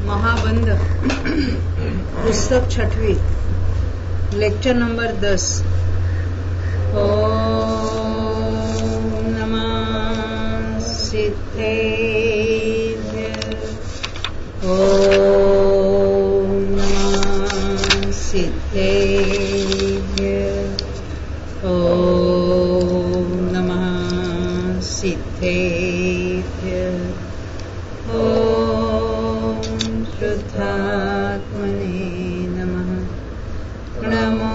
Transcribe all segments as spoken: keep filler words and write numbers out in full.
महाबंध पुस्तक छठवीं, lecture number दस। ओम नमः सिद्धेभ्यः। ओम नमः सिद्धेभ्यः। ओम नमः सिद्धेभ्यः। ओम शुद्धात्मने नमः। नमो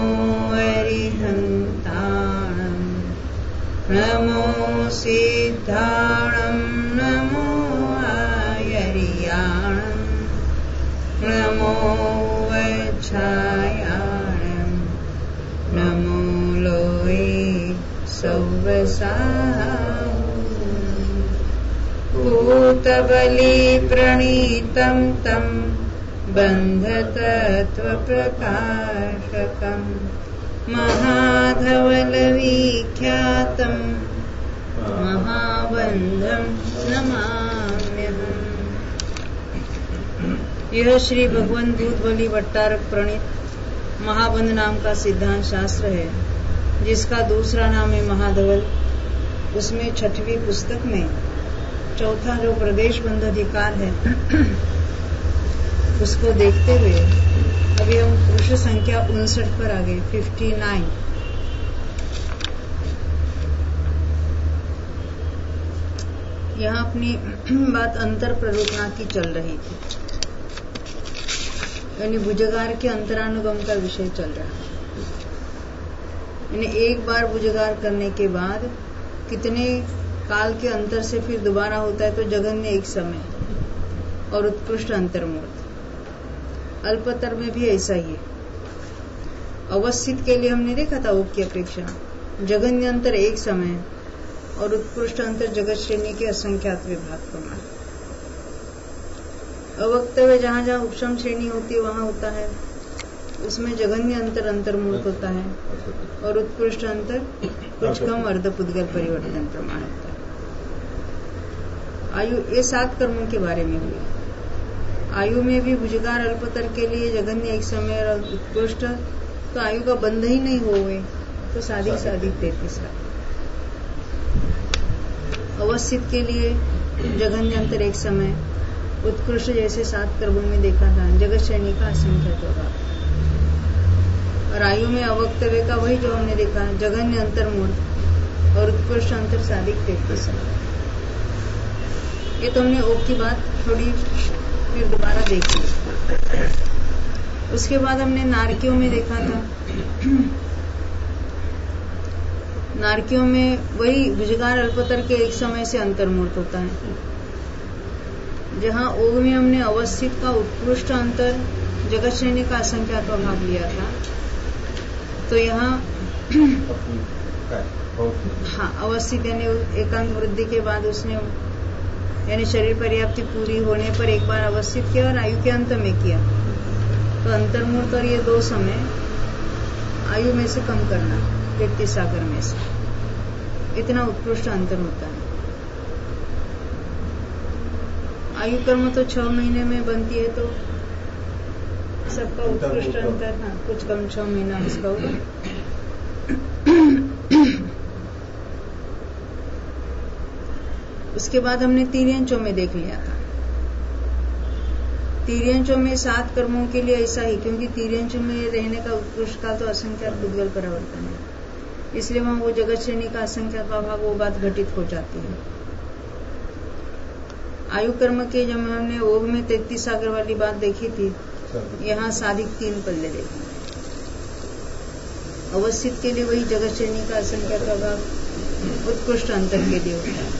अरिहन्ताणं, नमो सिद्धाणं, नमो आयर्याणं, नमो वच्छायाणं, नमो लोये सौवसाहुं। भूतबली प्रणीतं तं बन्धतत्त्वप्रकाशकं महाधवलविख्यातं महाबन्धं नमाम्यहम्। यह श्री भगवान भूतबली वट्टारक प्रणीत महाबंध नाम का सिद्धांत शास्त्र है, जिसका दूसरा नाम है महाधवल। उसमें छठवीं पुस्तक में चौथा जो प्रदेश बंध अधिकार है उसको देखते हुए अभी हम पुरुष संख्या उनसठ पर आ गए, फिफ्टी नाइन। यहाँ अपनी बात अंतर प्ररूपणा की चल रही थी, यानी भुजगार के अंतरानुगम का विषय चल रहा है। यानी एक बार भुजगार करने के बाद कितने काल के अंतर से फिर दोबारा होता है, तो जगन्य एक समय और उत्कृष्ट अंतर्मूर्त। अल्पतर में भी ऐसा ही है। अवस्थित के लिए हमने देखा था ओक की अपेक्षा जगन्य अंतर एक समय और उत्कृष्ट अंतर जगत श्रेणी के असंख्यात विभाग प्रमाण। अवक्तव्य जहां जहां उपशम श्रेणी होती है वहां होता है, उसमें जगन्य अंतर अंतर्मूर्त होता है और उत्कृष्ट अंतर कुछ कम अर्धपुद्गल परिवर्तन प्रमाण होता है। आयु, ये सात कर्मों के बारे में हुई। आयु में भी भुजगार अल्पतर के लिए जगन्य एक समय और उत्कृष्ट, तो आयु का बंध ही नहीं हुए तो साधिक साधिक तैतीस लाख। अवस्थित के लिए जगन्य अंतर एक समय, उत्कृष्ट जैसे सात कर्मों में देखा था जगत श्रेणी का असंख्य होगा। और आयु में अवक्तव्य का वही जो हमने देखा, जगन्य अंतर्मूर्त और उत्कृष्ट अंतर साधिक तैतीस लाख। ये तो हमने ओक की बात थोड़ी फिर दोबारा देखी। उसके बाद हमने नारकियों में देखा था, नारकियों में वही भुजगार अल्पतर के एक समय से अंतर्मूर्त होता है। जहां ओग में हमने अवस्थित का उत्कृष्ट अंतर जगत श्रेणी का असंख्यात भाग लिया था, तो यहाँ हाँ अवस्थित यानी एकांत वृद्धि के बाद उसने यानी शरीर पर्याप्ति पूरी होने पर एक बार अवस्थित किया और आयु के अंत में किया, तो अंतर्मूर्त और ये दो समय आयु में से कम करना, तैतीस सागर में से इतना उत्कृष्ट अंतर होता है। आयु कर्म तो छह महीने में बनती है, तो सबका उत्कृष्ट अंतर हाँ कुछ कम छह महीना इसका होगा। उसके बाद हमने तिर्यंचों में देख लिया था। तिर्यंचों में सात कर्मों के लिए ऐसा ही, क्योंकि तिर्यंचों में रहने का उत्कृष्ट काल तो असंख्यात बुद्धगल परिवर्तन है, इसलिए वहां वो जगत श्रेणी का असंख्यात भाग वो बात घटित हो जाती है। आयु कर्म के जब हमने ओग में तैतीस सागर वाली बात देखी थी, यहाँ साधिक तीन पल्ले देखे। अवस्थित के लिए वही जगत श्रेणी का असंख्यात भाग उत्कृष्ट अंतर के लिए होता है,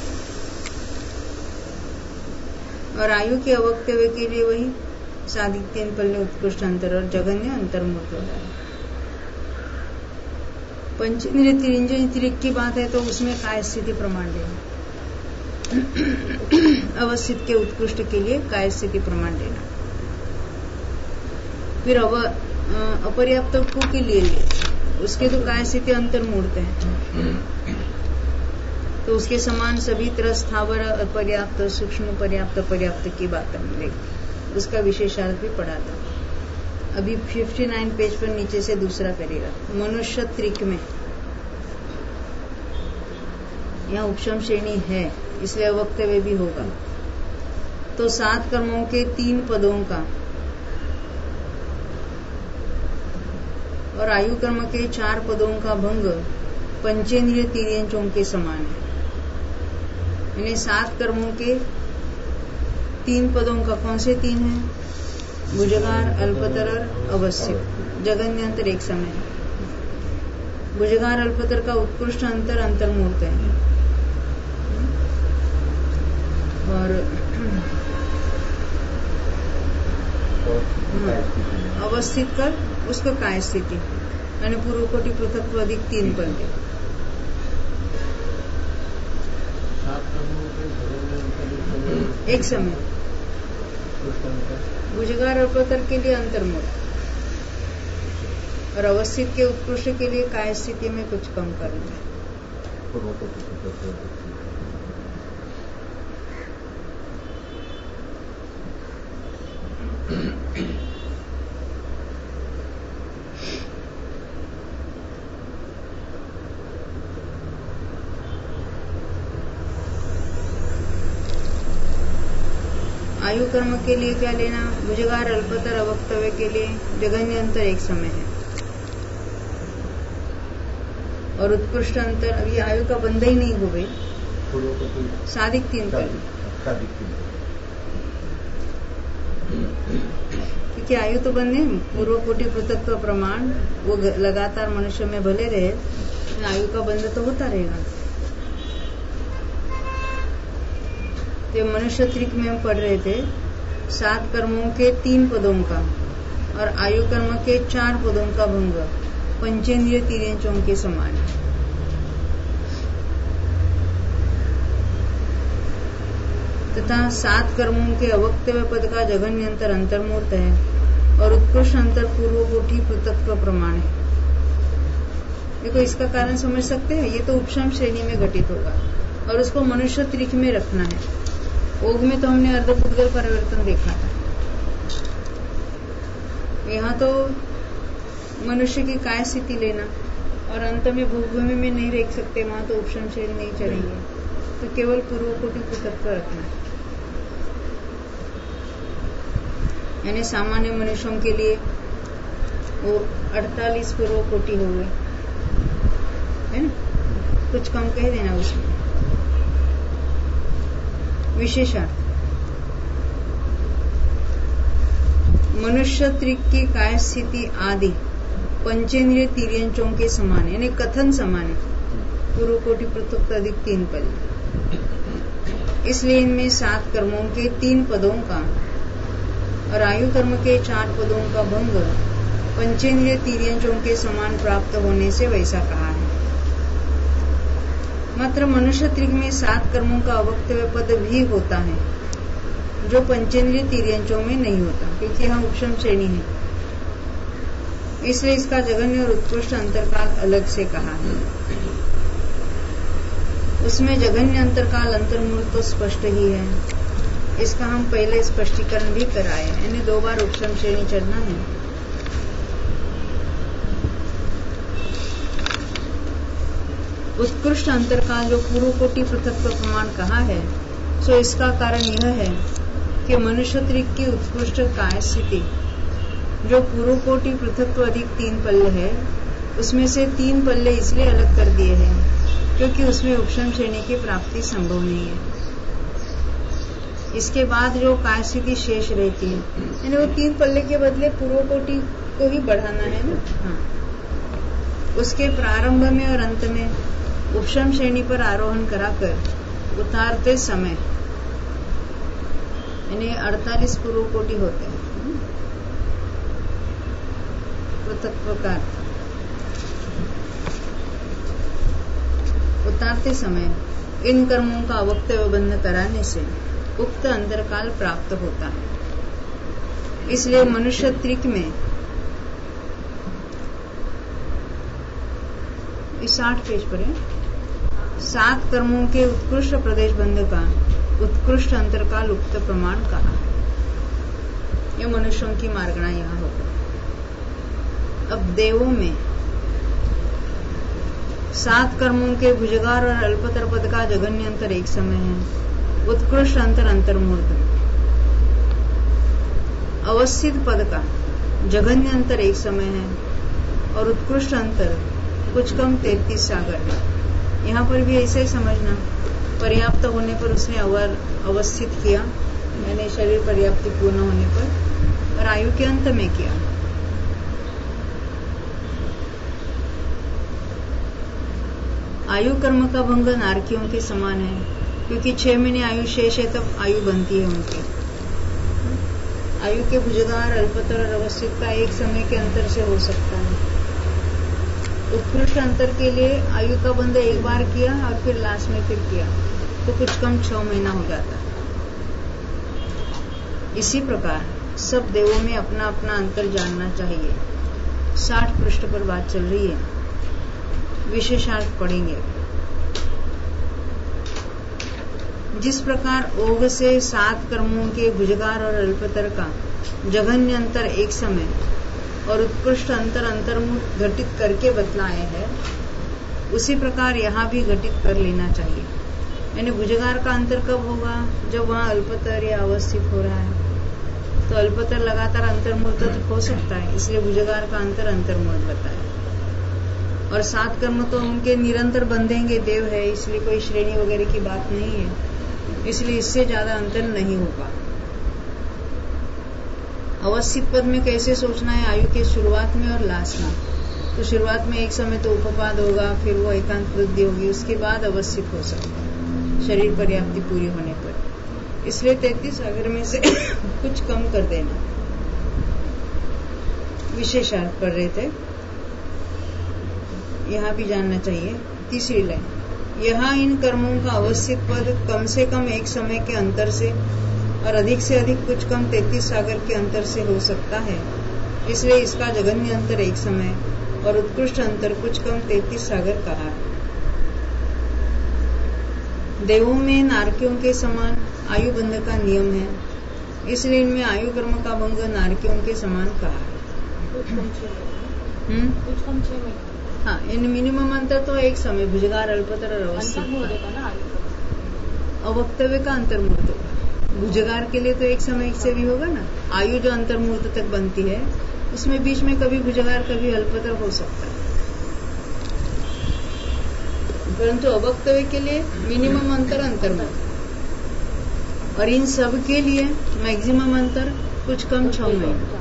और आयु के अवक्तव्य के लिए वही साधिक तीन पल्ले उत्कृष्ट अंतर और जगन्य अंतर्मूर्त होता है। पंचेंद्रिय तिरिंजन तिरिक की बात है, तो उसमें काय स्थिति प्रमाण लेना, अवस्थित के उत्कृष्ट के लिए काय स्थिति प्रमाण लेना। फिर अव अपर्याप्त को के लिए ले, उसके तो काय स्थिति अंतर्मूर्त है, तो उसके समान सभी तरह स्थावर अपर्याप्त, सूक्ष्म पर्याप्त, पर्याप्त की बात हम देखते। उसका विशेषार्थ भी पढ़ा था। अभी उनसठ पेज पर नीचे से दूसरा करेगा। मनुष्य त्रिक में यहाँ उपशम श्रेणी है, इसलिए अवक्तव्य भी होगा। तो सात कर्मों के तीन पदों का और आयु कर्म के चार पदों का भंग पंचेंद्रिय तिर्यंचों के समान है। यानी सात कर्मों के तीन पदों का कौन से तीन हैं? भुजगार, अल्पतर और अवश्य, जगन्यंतर एक समय है। भुजगार अल्पतर का उत्कृष्ट अंतर अंतर्मूर्त है और अवस्थित कर उसका काय स्थिति यानी पूर्व कोटि पृथक्व अधिक तीन पद है। एक समय भुजगार अल्पतर के लिए अंतर्मुख और अवस्थित के उत्कृष्ट के लिए काय स्थिति में कुछ कम करना है। आयु कर्म के लिए क्या लेना? भुजगार अल्पतर अवक्तव्य के लिए जगन्य अंतर एक समय है और उत्कृष्ट अंतर अभी आयु का बंध ही नहीं हुए, साधिक तीन पल, क्योंकि आयु तो बंधे पूर्व कोटि पृथक्व प्रमाण वो लगातार मनुष्य में भले रहे, आयु का बंध तो होता रहेगा। तो मनुष्य त्रिक में हम पढ़ रहे थे सात कर्मों के तीन पदों का और आयु कर्म के चार पदों का भंग पंचेंद्रिय तिर्यंचों के समान है। तथा सात कर्मों के अवक्तव्य पद का जगन्यंतर अंतर्मूर्त है और उत्कृष्ट अंतर पूर्व कोटि पृथक्व प्रमाण है। देखो इसका कारण समझ सकते हैं, ये तो उपशम श्रेणी में घटित होगा और उसको मनुष्य त्रिक में रखना है। ओग में तो हमने अर्धपुद्गल परिवर्तन देखा था, यहाँ तो मनुष्य की काय स्थिति लेना और अंत में भूभूमि में नहीं रख सकते, वहां तो उपशम श्रेणी नहीं चलेंगे, तो केवल पूर्व कोटि पृथक्व रखना है। यानी सामान्य मनुष्यों के लिए वो अड़तालीस पूर्व कोटि हो गए, है ना? कुछ कम कह देना उसमें। विशेषार्थ मनुष्य त्रिक की काय स्थिति आदि पंचेंद्रिय तिर्यंचों के समान है, यानी कथन समान है, पूर्व कोटि पृथक्व अधिक तीन पद। इसलिए इनमें सात कर्मों के तीन पदों का और आयु कर्म के चार पदों का भंग पंचेंद्रिय तिर्यंचों के समान प्राप्त होने से वैसा कहा है। मात्र मनुष्य त्रिक में सात कर्मों का अवक्तव्य पद भी होता है जो पंचेंद्रिय तिर्यंचों में नहीं होता, क्योंकि यहाँ उपशम श्रेणी है, इसलिए इसका जगन्य और उत्कृष्ट अंतरकाल अलग से कहा है। उसमें जगन्य अंतरकाल अंतर्मूर्त तो स्पष्ट ही है, इसका हम पहले स्पष्टीकरण भी कराए, यानी दो बार उपशम श्रेणी चढ़ना है। उत्कृष्ट अंतरकाल जो पूर्व कोटि पृथक्व प्रमाण कहा है, सो इसका कारण यह है कि मनुष्य त्रिक की उत्कृष्ट काय स्थिति जो पूर्व कोटि पृथक्व अधिक तीन पल्ले है, उसमें से तीन पल्ले इसलिए अलग कर दिए हैं क्योंकि उसमें उपशम श्रेणी की प्राप्ति संभव नहीं है। इसके बाद जो काय स्थिति शेष रहती है, यानी वो तीन पल्ले के बदले पूर्व कोटि को ही बढ़ाना है ना। हाँ, उसके प्रारंभ में और अंत में उपशम श्रेणी पर आरोहण कराकर उतारते समय यानी अड़तालीस पूर्व कोटि होते हैं पृथक प्रकार। उतारते समय इन कर्मों का अवक्तव्य बंध कराने से उक्त अंतरकाल प्राप्त होता है। इसलिए मनुष्य त्रिक में इस साठ पेज पर है, सात कर्मों के उत्कृष्ट प्रदेश बंध का उत्कृष्ट अंतरकाल उक्त प्रमाण कहा है। ये मनुष्यों की मार्गणा यहाँ होगा। अब देवों में सात कर्मों के भुजगार और अल्पतर पद का जघन्य अंतर एक समय है। उत्कृष्ट अंतर अंतर्मूर्त में। अवस्थित पद का जघन्य अंतर एक समय है और उत्कृष्ट अंतर कुछ कम तैतीस सागर है। यहाँ पर भी ऐसे ही समझना, पर्याप्त होने पर उसने अवर अवस्थित किया, मैंने शरीर पर्याप्ति पूर्ण होने पर, और आयु के अंत में किया। आयु कर्म का भंग नारकियों के समान है, क्योंकि छह महीने आयु शेष है तब आयु बनती है उनकी। आयु के भुजगार अल्पतर और अवस्थित का एक समय के अंतर से हो सकता है। उत्कृष्ट अंतर के लिए आयु का बंध एक बार किया और फिर लास्ट में फिर किया तो कुछ कम छह महीना हो जाता है। इसी प्रकार सब देवों में अपना अपना अंतर जानना चाहिए। साठ पृष्ठ पर बात चल रही है, विशेषार्थ पढ़ेंगे। जिस प्रकार ओघ से सात कर्मों के भुजगार और अल्पतर का जघन्य अंतर एक समय और उत्कृष्ट अंतर अंतर्मुख घटित करके बतलाए है, उसी प्रकार यहाँ भी घटित कर लेना चाहिए। यानी भुजगार का अंतर कब होगा? जब वहाँ अल्पतर या अवस्थित हो रहा है, तो अल्पतर लगातार अंतर्मूर्त हो सकता है, इसलिए भुजगार का अंतर अंतर्मूर्त बताया। और सात कर्म तो उनके निरंतर बंधेंगे, देव है इसलिए कोई श्रेणी वगैरह की बात नहीं है, इसलिए इससे ज्यादा अंतर नहीं होगा। अवस्थित पद में कैसे सोचना है? आयु के शुरुआत में और लास्ट में। तो शुरुआत में एक समय तो उपपाद होगा, फिर वो एकांत वृद्धि होगी, उसके बाद अवस्थित हो सकता है शरीर पर्याप्ति पूरी होने पर। इसलिए तैतीस सागर में से कुछ कम कर देना। विशेषार्थ पढ़ रहे थे, यहाँ भी जानना चाहिए। तीसरी लाइन, यहाँ इन कर्मों का अवस्थित पद कम से कम एक समय के अंतर से और अधिक से अधिक कुछ कम तैतीस सागर के अंतर से हो सकता है, इसलिए इसका जघन्य अंतर एक समय और उत्कृष्ट अंतर कुछ कम तैतीस सागर कहा है। देवों में नारकियों के समान आयु बंध का नियम है, इसलिए इनमें आयु कर्म का भंग नारकियों के समान कहा है। हम्म कुछ कम छह महीने। हाँ, इन मिनिमम अंतर तो एक समय, भुजगार अल्पतर और अवस्थित। अवक्तव्य का अंतर्मूर्त होगा। भुजगार के लिए तो एक समय से भी होगा ना। आयु जो अंतर्मूर्त तक बनती है उसमें बीच में कभी भुजगार कभी अल्पतर हो सकता है, परंतु अवक्तव्य के लिए मिनिमम अंतर अंतर्मूर्त, और इन सब के लिए मैक्सिमम अंतर कुछ कम छह महीने।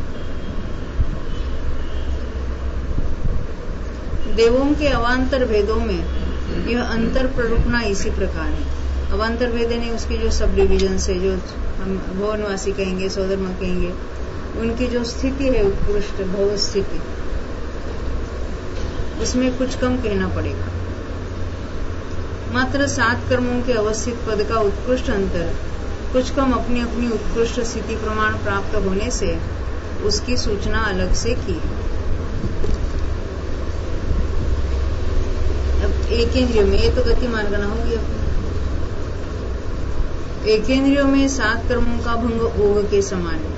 देवों के अवान्तर भेदों में यह अंतर प्ररूपना इसी प्रकार है। अवान्तर भेद यानी उसकी जो सब डिविजन है, जो हम भवनवासी कहेंगे, सौधर्म कहेंगे, उनकी जो स्थिति है उत्कृष्ट भव स्थिति, उसमें कुछ कम कहना पड़ेगा। मात्र सात कर्मों के अवस्थित पद का उत्कृष्ट अंतर कुछ कम अपनी अपनी उत्कृष्ट स्थिति प्रमाण प्राप्त होने से उसकी सूचना अलग से की। अब एक इंद्रियों में, ये तो गति मार्गना होगी अपनी। एक इंद्रियों में सात कर्मों का भंग ओघ के समान है,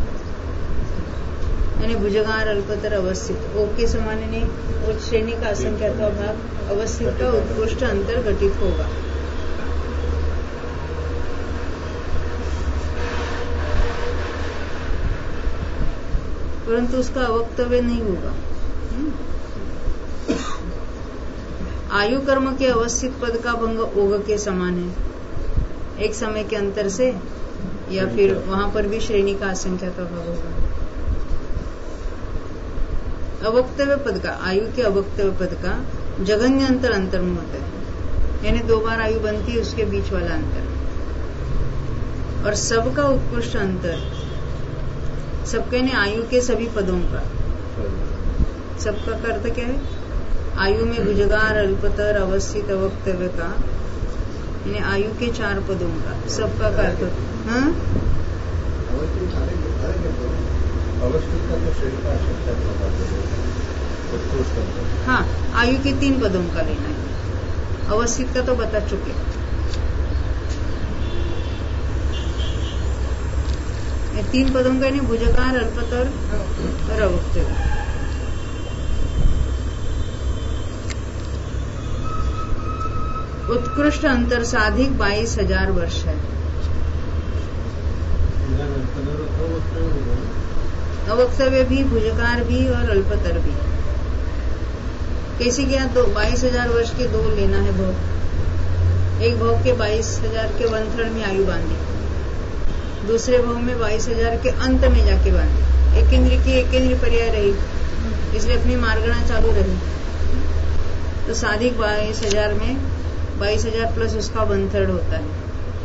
यानी भुजगार अल्पतर अवस्थित। ओघ के समान नहीं, वो श्रेणी का असंख्यात्वा भाग अवस्थित का उत्कृष्ट अंतर घटित होगा। परंतु उसका अवक्तव्य नहीं होगा। आयु कर्म के अवस्थित पद का भंग ओघ के समान है, एक समय के अंतर से, या फिर वहां पर भी श्रेणी का असंख्यात्वा भाग होगा। अवक्तव्य पद का, आयु के अवक्तव्य पद का जघन्य अंतर अंतर्मुख है, यानी दो बार आयु बनती है उसके बीच वाला अंतर। और सबका उत्कृष्ट अंतर, सबके ने आयु के सभी पदों का, सबका का अर्थ क्या है? आयु में भुजगार अल्पतर अवस्थित अवक्तव्य का, यानी आयु के चार पदों का, सबका का अर्थ। हाँ, हाँ, आयु के तीन पदों का लेना है, अवस्थित का तो बता चुके। ये तीन पदों का नहीं, भुजकार, अल्पतर और अवक्तव्य। उत्कृष्ट अंतर साधिक बाईस हजार वर्ष है। अवक्तव्य भी, भुजकार भी और अल्पतर भी। कैसे क्या? दो बाईस हजार वर्ष के दो लेना है भोग। एक भोग के बाईस हजार के वन थर्ड में आयु बांधी, दूसरे भोग में बाईस हजार के अंत में जाके बांधी। एक इंद्र की एक इंद्र पर्याय रही, इसलिए अपनी मार्गणा चालू रही। तो साधिक बाईस हजार में बाईस हजार प्लस उसका वन थर्ड होता है।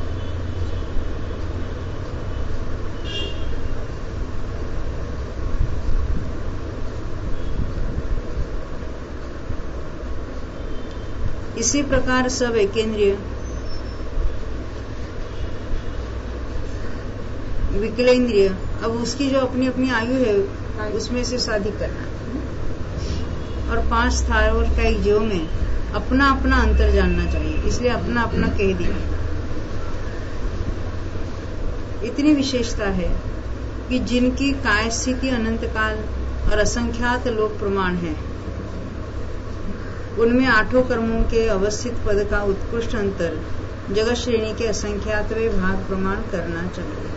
इसी प्रकार सब एकेंद्रिय विकलेंद्रिय, अब उसकी जो अपनी अपनी आयु है उसमें से साधिक करना, और पांच स्थावर का एक जीव में अपना अपना अंतर जानना चाहिए, इसलिए अपना अपना कह दिया। इतनी विशेषता है कि जिनकी काय स्थिति अनंत काल और असंख्यात लोक प्रमाण है, उनमें आठों कर्मों के अवस्थित पद का उत्कृष्ट अंतर जगत श्रेणी के असंख्यातवें भाग प्रमाण करना चाहिए।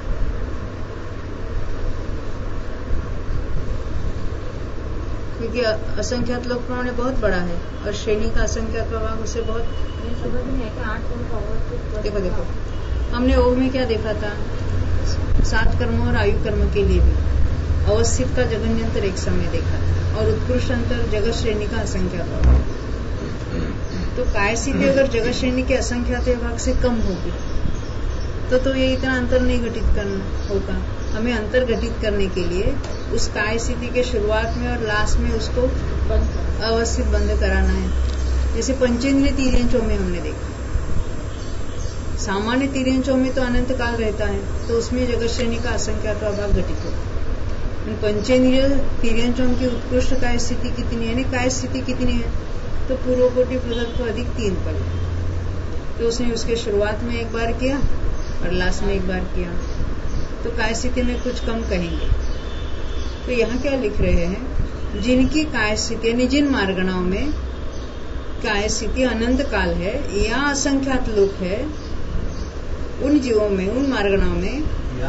क्योंकि असंख्यात लोक प्रमाण बहुत बड़ा है और श्रेणी का असंख्यात भाग उसे बहुत समझ नहीं है कि आठ। देखो देखो हमने ओघ में क्या देखा था, सात कर्मों और आयु कर्म के लिए भी अवस्थित का जगन्यंतर एक समय देखा और उत्कृष्ट अंतर जगत श्रेणी का असंख्यात भाग। तो काय स्थिति अगर जगत श्रेणी के असंख्यात भाग से कम होगी तो तो ये इतना अंतर नहीं घटित करना होगा। हमें अंतर घटित करने के लिए उस काय स्थिति के शुरुआत में और लास्ट में उसको अवस्थित बंद कराना है। जैसे पंचेंद्रिय तीर्यंचों में हमने देखा, सामान्य तीर्यंचों में तो अनंत काल रहता है, तो उसमें जगत श्रेणी का असंख्यात भाग घटित होगा। पंचेंद्रिय तीर्यंचों की उत्कृष्ट काय स्थिति कितनी है, काय स्थिति कितनी है, तो पूर्व कोटि पृथक को अधिक तीन पद, तो उसने उसके शुरुआत में एक बार किया और लास्ट में एक बार किया, तो काय स्थिति में कुछ कम कहेंगे। तो यहाँ क्या लिख रहे हैं, जिनकी काय स्थिति यानी जिन मार्गणाओं में काय स्थिति अनंत काल है या असंख्यात लोक है, उन जीवों में, उन मार्गणाओं में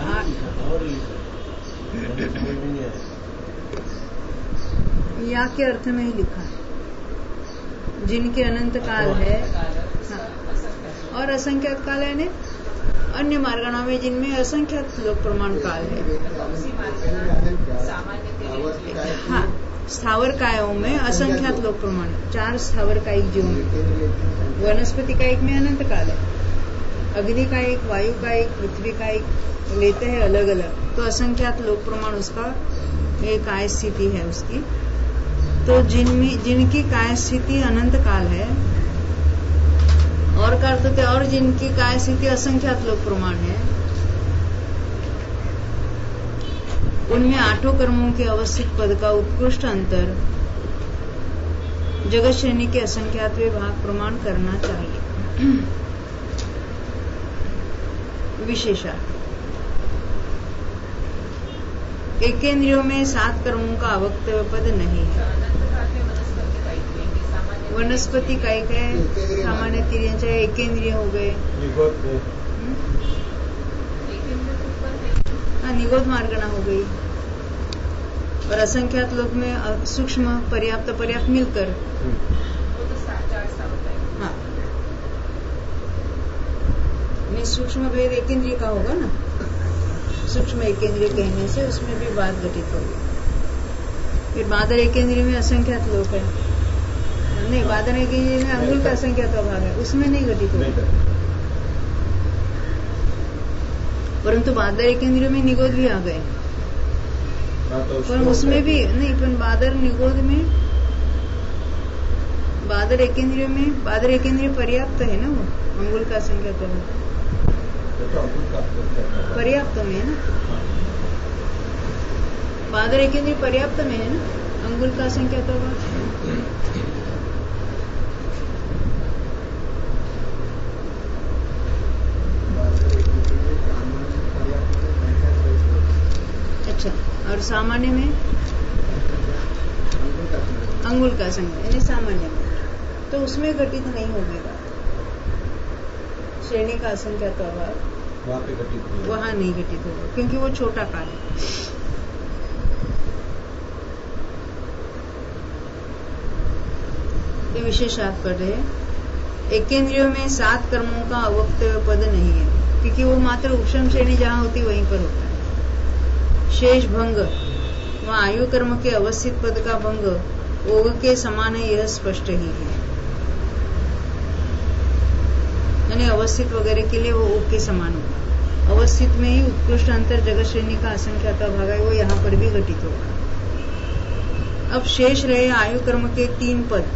या के अर्थ में ही लिखा है, जिनके अनंत काल है हाँ, और असंख्यात काल है ने अन्य मार्गणों में जिनमें असंख्यात लोक प्रमाण काल है। हाँ, स्थावर कायों में असंख्यात लोक प्रमाण, चार स्थावर कायिक जीवों में, वनस्पति कायिक में अनंत काल है, अग्नि कायिक, वायु कायिक, पृथ्वी कायिक लेते हैं अलग अलग, तो असंख्यात लोक प्रमाण उसका एक काय स्थिति है उसकी। तो जिनमें जिनकी काय स्थिति अनंत काल है और करते थे, और जिनकी काय स्थिति असंख्यात लोक प्रमाण है, उनमें आठों कर्मों के अवस्थित पद का उत्कृष्ट अंतर जगत श्रेणी के असंख्यातवें भाग प्रमाण करना चाहिए। विशेषा, एकेंद्रियों में सात कर्मों का अवक्तव्य पद नहीं है। वनस्पति कायिक है, सामान्य तीर्यंच है, एकेंद्रिय हो गए, हाँ निगोद मार्गणा हो गई, और असंख्यात लोक में सूक्ष्म पर्याप्त पर्याप्त मिलकर हाँ, सूक्ष्म भेद एकेंद्रिय का होगा ना, सूक्ष्म एकेंद्रिय कहने से उसमें भी बात घटित होगी। फिर बादर एकेंद्रिय में असंख्यात लोक है, नहीं बादर एकेंद्रिय में अंगुल का असंख्यात भाग है, उसमें नहीं घटित होगा। परंतु बादर एकेंद्रिय में निगोद भी आ गए, पर उसमें भी नहीं, पर बादर निगोद में, बादर एकेंद्रिय में, बादर एकेंद्रिय पर्याप्त है ना, वो अंगुल का असंख्यात भाग पर्याप्त में है ना, बादर एकेंद्रिय पर्याप्त में है ना, अंगुल का असंख्यात भाग। अच्छा, और सामान्य में अंगुल का संज्ञा यानी सामान्य में, तो उसमें घटित नहीं होगा। श्रेणी का असंख्यात अभाव वहां पे घटित नहीं वहां नहीं घटित होगा, क्योंकि वो छोटा काल है। ये विशेषार्थ पढ़ रहे हैं। एकेंद्रियों में सात कर्मों का अवक्तव्य पद नहीं है, क्योंकि वो मात्र उपशम श्रेणी जहां होती वहीं पर होता है। शेष भंग वहां आयु कर्म के अवस्थित पद का भंग ओग के समान है, यह स्पष्ट ही है। यानी अवस्थित वगैरह के लिए वो ओग के समान होगा। अवस्थित में ही उत्कृष्ट अंतर जगत श्रेणी का असंख्यात भाग है, वो यहाँ पर भी घटित होगा। अब शेष रहे आयु कर्म के तीन पद।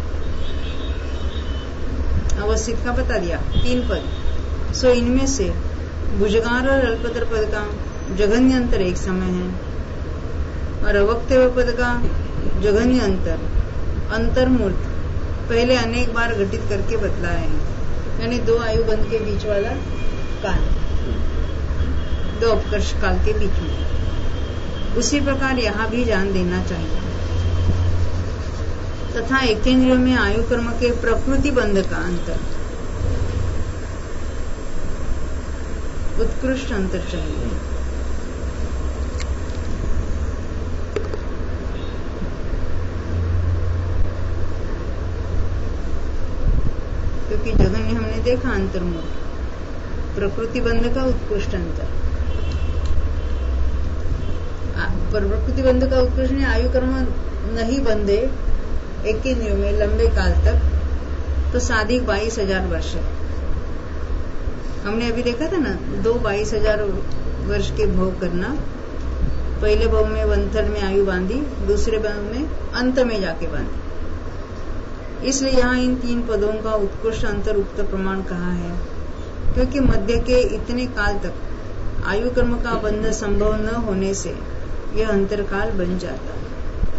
अवस्थित का बता दिया तीन पद, सो इनमें से भुजगार और अल्पतर पद का जघन्य अंतर एक समय है, और अवक्तव्य पद का जघन्य अंतर अंतर्मूर्त पहले अनेक बार घटित करके बतलाया है। यानी दो आयु बंध के बीच वाला काल, दो अपकर्ष काल के बीच में। उसी प्रकार यहाँ भी जान देना चाहिए। तथा एकेंद्रियों में आयु कर्म के प्रकृति बंध का अंतर उत्कृष्ट अंतर चाहिए। क्योंकि जघन्य हमने देखा अंतर्मूल, प्रकृति बंध का उत्कृष्ट अंतर। प्रकृति बंध का उत्कृष्ट ने आयु कर्म नहीं बंधे एक इंद्रियों में लंबे काल तक, तो साधिक बाईस हजार वर्ष है। हमने अभी देखा था ना, दो बाईस हजार वर्ष के भोग करना। पहले भोग में वन थर्ड में आयु बांधी, दूसरे भोग में अंत में जाके बांधी। इसलिए यहाँ इन तीन पदों का उत्कृष्ट अंतर उक्त प्रमाण कहा है, क्योंकि मध्य के इतने काल तक आयु कर्म का बंध संभव न होने से यह अंतरकाल बन जाता है।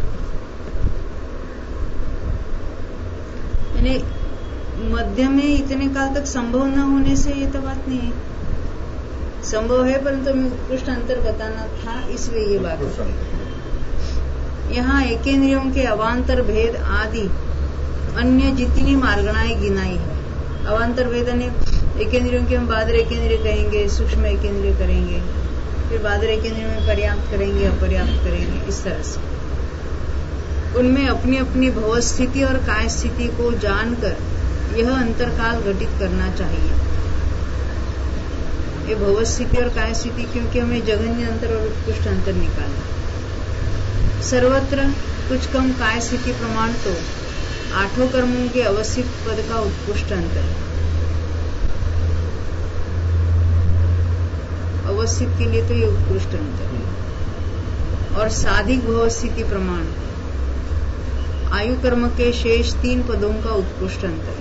यानी मध्य में इतने काल तक संभव न होने से ये तो बात नहीं है, संभव है, परंतु हमें उत्कृष्ट अंतर बताना था, इसलिए ये बात है। यहाँ एकेंद्रियों के अवान्तर भेद आदि अन्य जितनी मार्गणाएं गिनाई है। अवान्तर भेद ने एकेंद्रियों के हम बादर एकेंद्रिय कहेंगे, सूक्ष्म एकेंद्रिय करेंगे, फिर बादर एकेंद्रिय में पर्याप्त करेंगे, अपर्याप्त करेंगे, इस तरह से उनमें अपनी अपनी भव स्थिति और काय स्थिति को जानकर यह अंतरकाल घटित करना चाहिए। ये भव स्थिति और काय स्थिति, क्योंकि हमें जघन्य अंतर और उत्कृष्ट अंतर निकालना। सर्वत्र कुछ कम काय स्थिति प्रमाण तो आठों कर्मों के अवस्थित पद का उत्कृष्ट अंतर। अवस्थित के लिए तो ये उत्कृष्ट अंतर, और साधिक भव स्थिति प्रमाण आयु कर्म के शेष तीन पदों का उत्कृष्ट अंतर।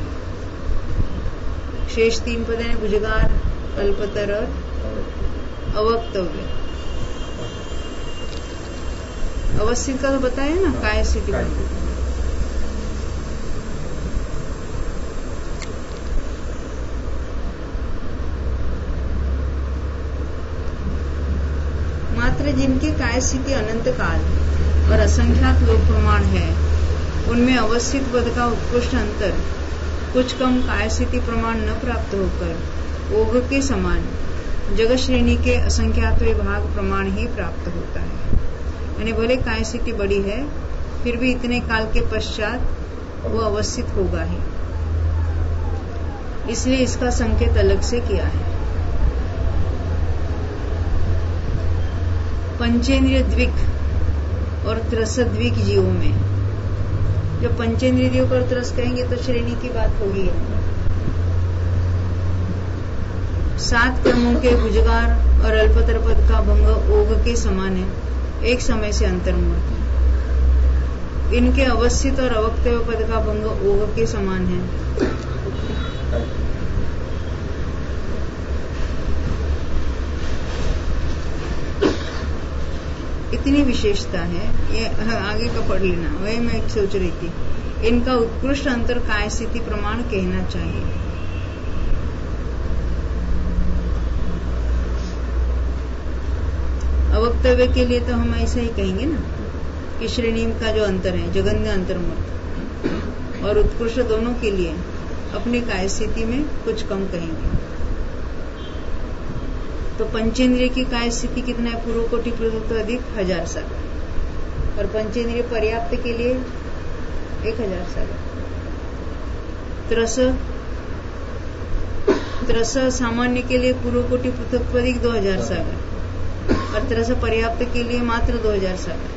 शेष तीन पद हैं भुजगार, अल्पतर और अवक्तव्य। अवस्थित का तो बताया ना, काय स्थिति प्रमाण। मात्र जिनके काय स्थिति अनंत काल और असंख्यात लोक प्रमाण है, उनमें अवस्थित पद का उत्कृष्ट अंतर कुछ कम काय स्थिति प्रमाण न प्राप्त होकर ओघ के समान जगत श्रेणी के असंख्यात भाग प्रमाण ही प्राप्त होता है। यानी भले काय स्थिति बड़ी है, फिर भी इतने काल के पश्चात वो अवस्थित होगा ही, इसलिए इसका संकेत अलग से किया है। पंचेंद्रिय द्विक और त्रसद्विक जीवों में, जब पंचेंद्रियों को त्रस कहेंगे तो श्रेणी की बात होगी। सात कर्मों के भुजगार और अल्पतर पद का भंग ओघ के समान है, एक समय से अंतर्मुख। इनके अवस्थित और अवक्तव्य पद का भंग ओघ के समान है। इतनी विशेषता है, ये आगे का पढ़ लेना, वही मैं सोच रही थी। इनका उत्कृष्ट अंतर काय स्थिति प्रमाण कहना चाहिए। अवक्तव्य के लिए तो हम ऐसा ही कहेंगे ना कि श्रेणी का जो अंतर है जगन्य अंतर्मूर्त और उत्कृष्ट दोनों के लिए अपनी काय स्थिति में कुछ कम कहेंगे। तो पंचेंद्रिय की काय स्थिति कितना है? पूर्व कोटि प्रदत्त अधिक हजार सागर, और पंचेंद्रिय पर्याप्त के लिए एक हजार सागर। त्रस त्रस सामान्य के लिए पूर्व कोटि पृथक अधिक दो हजार सागर, और त्रस पर्याप्त के लिए मात्र दो हजार सागर।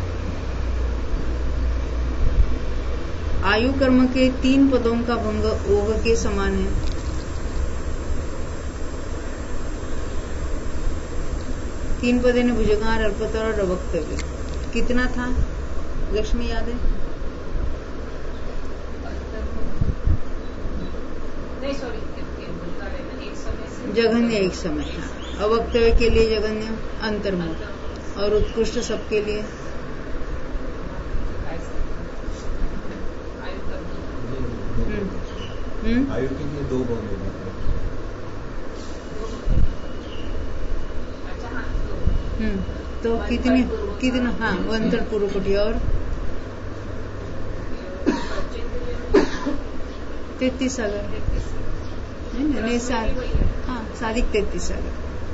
आयु कर्म के तीन पदों का भंग ओघ के समान है। तीन पदे ने भुजगार, अल्पतर और अवक्तव्य। कितना था लक्ष्मी, याद है? नहीं सॉरी, जघन्य एक समय, अवक्तव्य के लिए जघन्य अंतर्मुख, और उत्कृष्ट सबके लिए आयु के लिए दो भंग होगा। हम्म तो कितने कितना? हाँ, अंतर पूर्व कोटि और तैतीस सागर नहीं, सात, हाँ सादिक तैतीस सागर।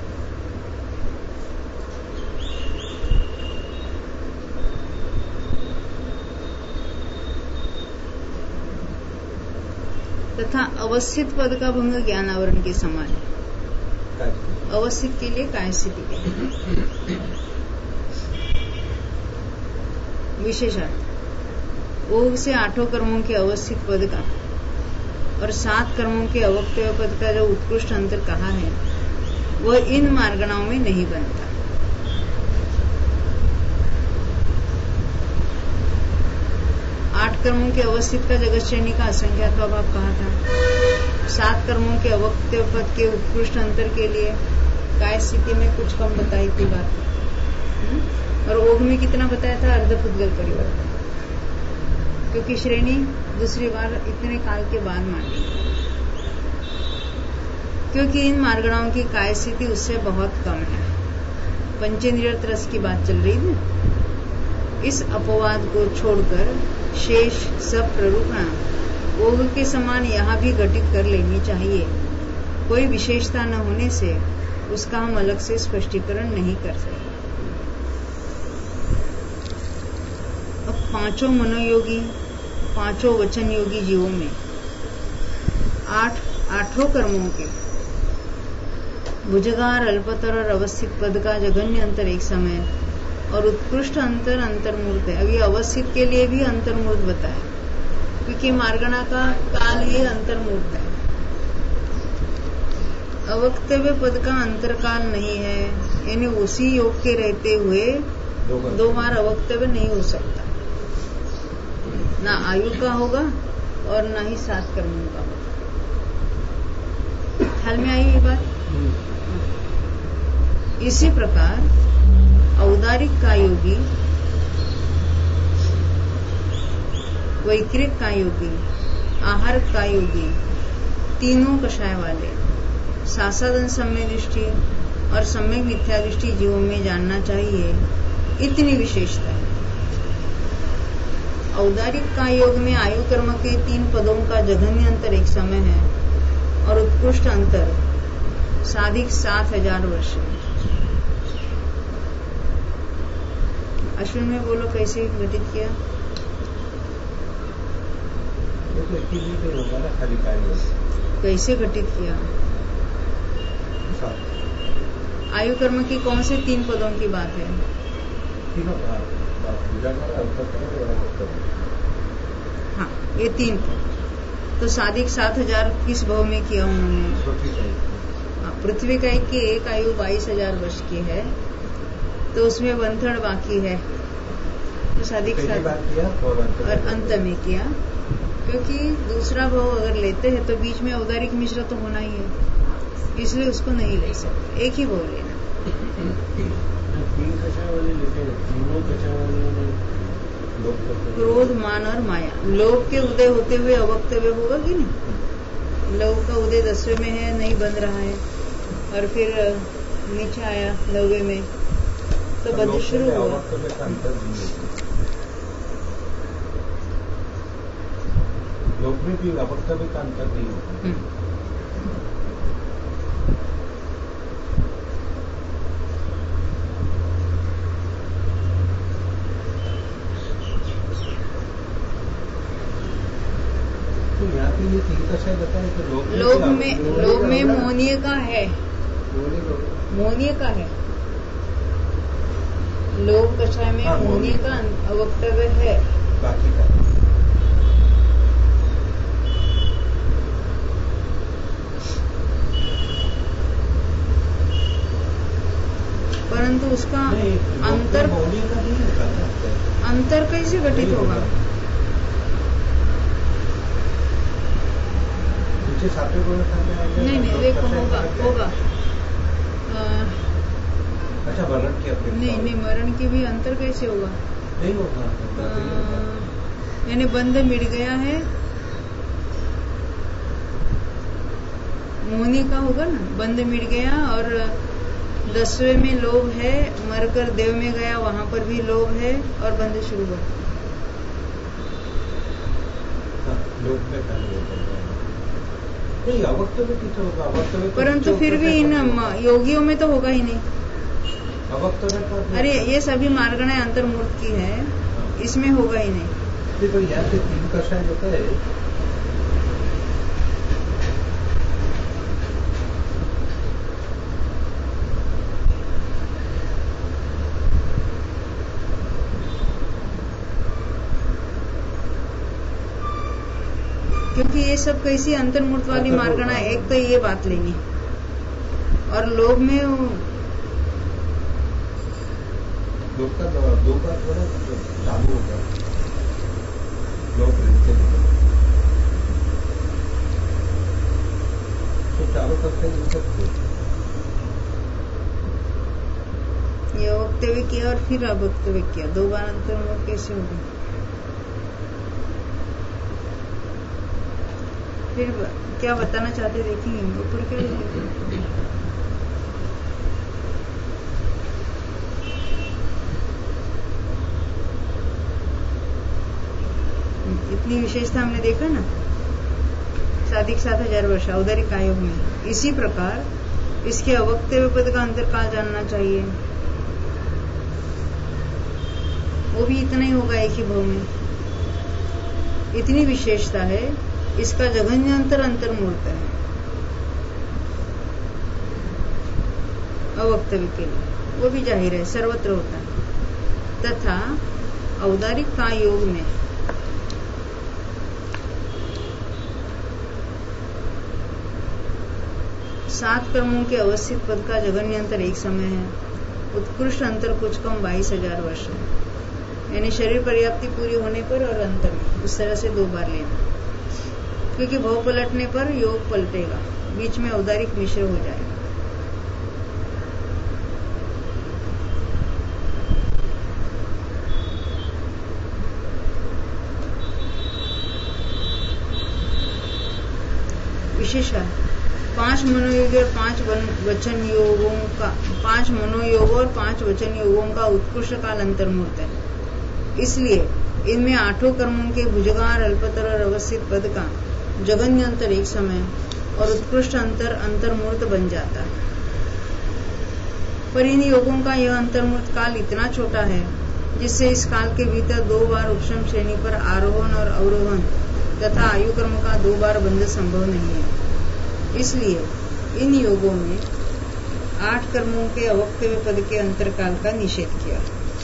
तथा अवस्थित पद का भंग ज्ञान आवरण के समान है। अवस्थित के लिए काय स्थिति के विशेषार्थ ओघ से आठों कर्मों के अवस्थित पद का और सात कर्मों के अवक्तव्य पद का जो उत्कृष्ट अंतर कहा है वह इन मार्गणाओं में नहीं बनता। आठ कर्मों के अवस्थित का जगत श्रेणी का असंख्यात्व अभाव कहा था। सात कर्मों के अवक्तव्य पद के उत्कृष्ट अंतर के लिए काय स्थिति में कुछ कम बताई थी बात, और ओघ में कितना बताया था? अर्धपुद्गल परिवर्तन, क्योंकि श्रेणी दूसरी बार इतने काल के बाद मानी, क्योंकि इन मार्गणाओं की काय स्थिति उससे बहुत कम है। पंचेंद्रिय त्रस की बात चल रही है। इस अपवाद को छोड़कर शेष सब प्ररूपणा ओघ के समान यहाँ भी घटित कर लेनी चाहिए। कोई विशेषता न होने से उसका हम अलग से स्पष्टीकरण नहीं कर सकते। अब पांचों मनोयोगी, पांचों वचन योगी जीवों में आठ आठों कर्मों के भुजगार, अल्पतर और अवस्थित पद का जघन्य अंतर एक समय और उत्कृष्ट अंतर अंतर्मूर्त है। अभी अवस्थित के लिए भी अंतर्मूर्त बताया, क्योंकि मार्गणा का काल ये अंतर्मूर्त है। अवक्तव्य पद का अंतरकाल नहीं है, यानी उसी योग के रहते हुए दो, दो बार अवक्तव्य नहीं हो सकता। ना आयु का होगा और ना ही सात कर्मों का होगा। ख्याल में आई ये बात? इसी प्रकार औदारिक का योगी, वैक्रिक का योगी, आहार का योगी, तीनों कषाय वाले सासादन सम्यक दृष्टि और सम्यक मिथ्या दृष्टि जीवों में जानना चाहिए, इतनी विशेषता है। औदारिक का योग में आयु कर्म के तीन पदों का जघन्य अंतर एक समय है और उत्कृष्ट अंतर साधिक सात हजार वर्ष है। अश्विन में बोलो कैसे घटित किया? कैसे घटित किया? आयु कर्म की कौन से तीन पदों की बात है? हाँ, ये तीन पद। तो साधिक सात हजार किस भाव में किया उन्होंने? पृथ्वी का एक की एक आयु बाईस हजार वर्ष की है, तो उसमें वन थर्ड बाकी है, तो साधिक सात और अंत में किया, क्योंकि दूसरा भाव अगर लेते हैं तो बीच में औदारिक मिश्र तो होना ही है, इसलिए उसको नहीं ले सकते, एक ही भाव लेना। क्रोध, मान और माया। लोभ के उदय होते हुए अवक्तव्य होगा कि नहीं? लोभ का उदय दसवें में है, नहीं बन रहा है, और फिर नीचे आया नौवे में, तो बंध शुरू हुआ। अवक्तव्य का अंतर नहीं होता, लोक में भी अवक्तव्य का अंतर नहीं होता। यहाँ पे ये तीन कषाय बताए तो लोक में लोक में लोक में मोहनीय का है, मोहनीय का है, लोक कषाय में हाँ, मोहनीय का अवक्तव्य है, बाकी का परंतु उसका अंतर मोहनीय का नहीं होता, अंतर कैसे घटित होगा? नहीं नहीं देखो होगा होगा अच्छा मरण की अपेक्षा नहीं नहीं मरण की भी अंतर कैसे होगा? नहीं होगा, यानी बंध मिट गया है, मोहनी का होगा ना, बंध मिट गया और दसवें में लोभ है, मरकर देव में गया वहां पर भी लोभ है और बंध शुरू हुआ। लोभ में नहीं अवक्तव्य कितना होगा, अवक्तव्य परंतु फिर भी इन योगियों में तो होगा ही नहीं अवक्तव्य का। अरे ये सभी मार्गणाएं अंतर्मूर्त की है, इसमें होगा ही नहीं। तो यहाँ से तीन कषाय होता है, क्योंकि ये सब कैसी अंतर्मूर्त वाली मार्गणा, एक तो ये बात लेंगे और लोभ में लोभ का दो का थोड़ा चालू होगा, लोभ तो चारों करते हैं सकते, ये वक्तव्य किया और फिर अवक्तव्य किया, दो बार अंतर्मूर्त कैसे होगा? फिर क्या बताना चाहते देखेंगे, ऊपर क्या लिखेंगे? इतनी विशेषता हमने देखा ना, साधिक सात हजार वर्ष औदारिक आयोग में। इसी प्रकार इसके अवक्तव्य पद का अंतरकाल जानना चाहिए, वो भी इतना ही होगा एक ही भाव में। इतनी विशेषता है, इसका जघन्यांतर अंतर्मूर्त है अवक्तव्य के लिए, वो भी जाहिर है सर्वत्र होता है। तथा औदारिक का योग में सात कर्मों के अवस्थित पद का जघन्यांतर एक समय है, उत्कृष्ट अंतर कुछ कम बाईस हजार वर्ष है, यानी शरीर पर्याप्ति पूरी होने पर और अंतर में, इस तरह से दो बार लेना, क्योंकि भाव पलटने पर योग पलटेगा, बीच में औदारिक मिश्र हो जाएगा। विशेषण पांच मनोयोग और पांच वचन योगों का पांच मनोयोग और पांच वचन योगों का उत्कृष्ट काल अंतर्मूर्त है, इसलिए इनमें आठों कर्मों के भुजगार अल्पतर और अवस्थित पद का जघन्य अंतर एक समय और उत्कृष्ट अंतर अंतर्मूर्त बन जाता है। पर इन योगों का यह अंतर्मूर्त काल इतना छोटा है जिससे इस काल के भीतर दो बार उपशम श्रेणी पर आरोहण और अवरोहण तथा आयु कर्म का दो बार बंध संभव नहीं है। इसलिए इन योगों में आठ कर्मों के अवक्तव्य पद के अंतरकाल का निषेध किया।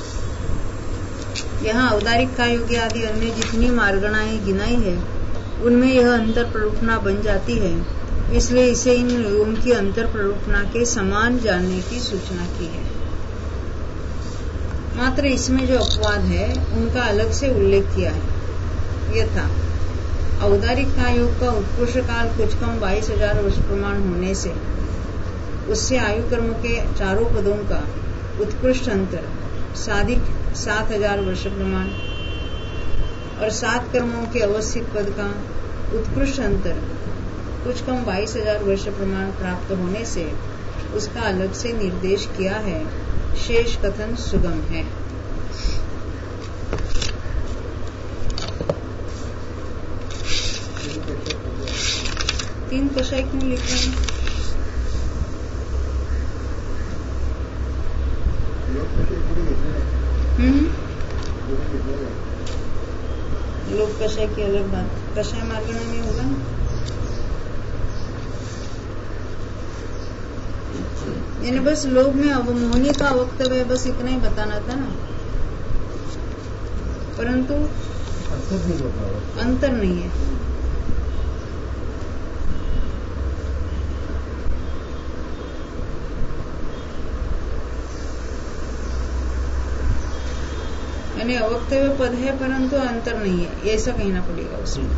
यहाँ औदारिक का योग आदि अन्य जितनी मार्गणाएं गिनाई है उनमें यह अंतर प्ररूपणा बन जाती है, इसलिए इसे इन योगों की अंतर प्ररूपणा के समान जानने की सूचना की है। मात्र इसमें जो अपवाद है उनका अलग से उल्लेख किया है। यथा औदारिक का योग का उत्कृष्ट काल कुछ कम बाईस हजार वर्ष प्रमाण होने से उससे आयु कर्म के चारों पदों का उत्कृष्ट अंतर साधिक सात हजार वर्ष प्रमाण और सात कर्मों के अवस्थित पद का उत्कृष्ट अंतर कुछ कम बाईस हजार वर्ष प्रमाण प्राप्त होने से उसका अलग से निर्देश किया है। शेष कथन सुगम है। तीन कषाय क्यों लिखे हैं? हम्म लोक कषाय की अलग बात, कषाय मार्गणा में होगा ना। यानी बस लोक में अवमोहनी का वक्तव्य बस इतना ही बताना था ना, परंतु अंतर नहीं है। यानी अवक्तव्य पद है परंतु अंतर नहीं है, ऐसा कहना पड़ेगा उसमें।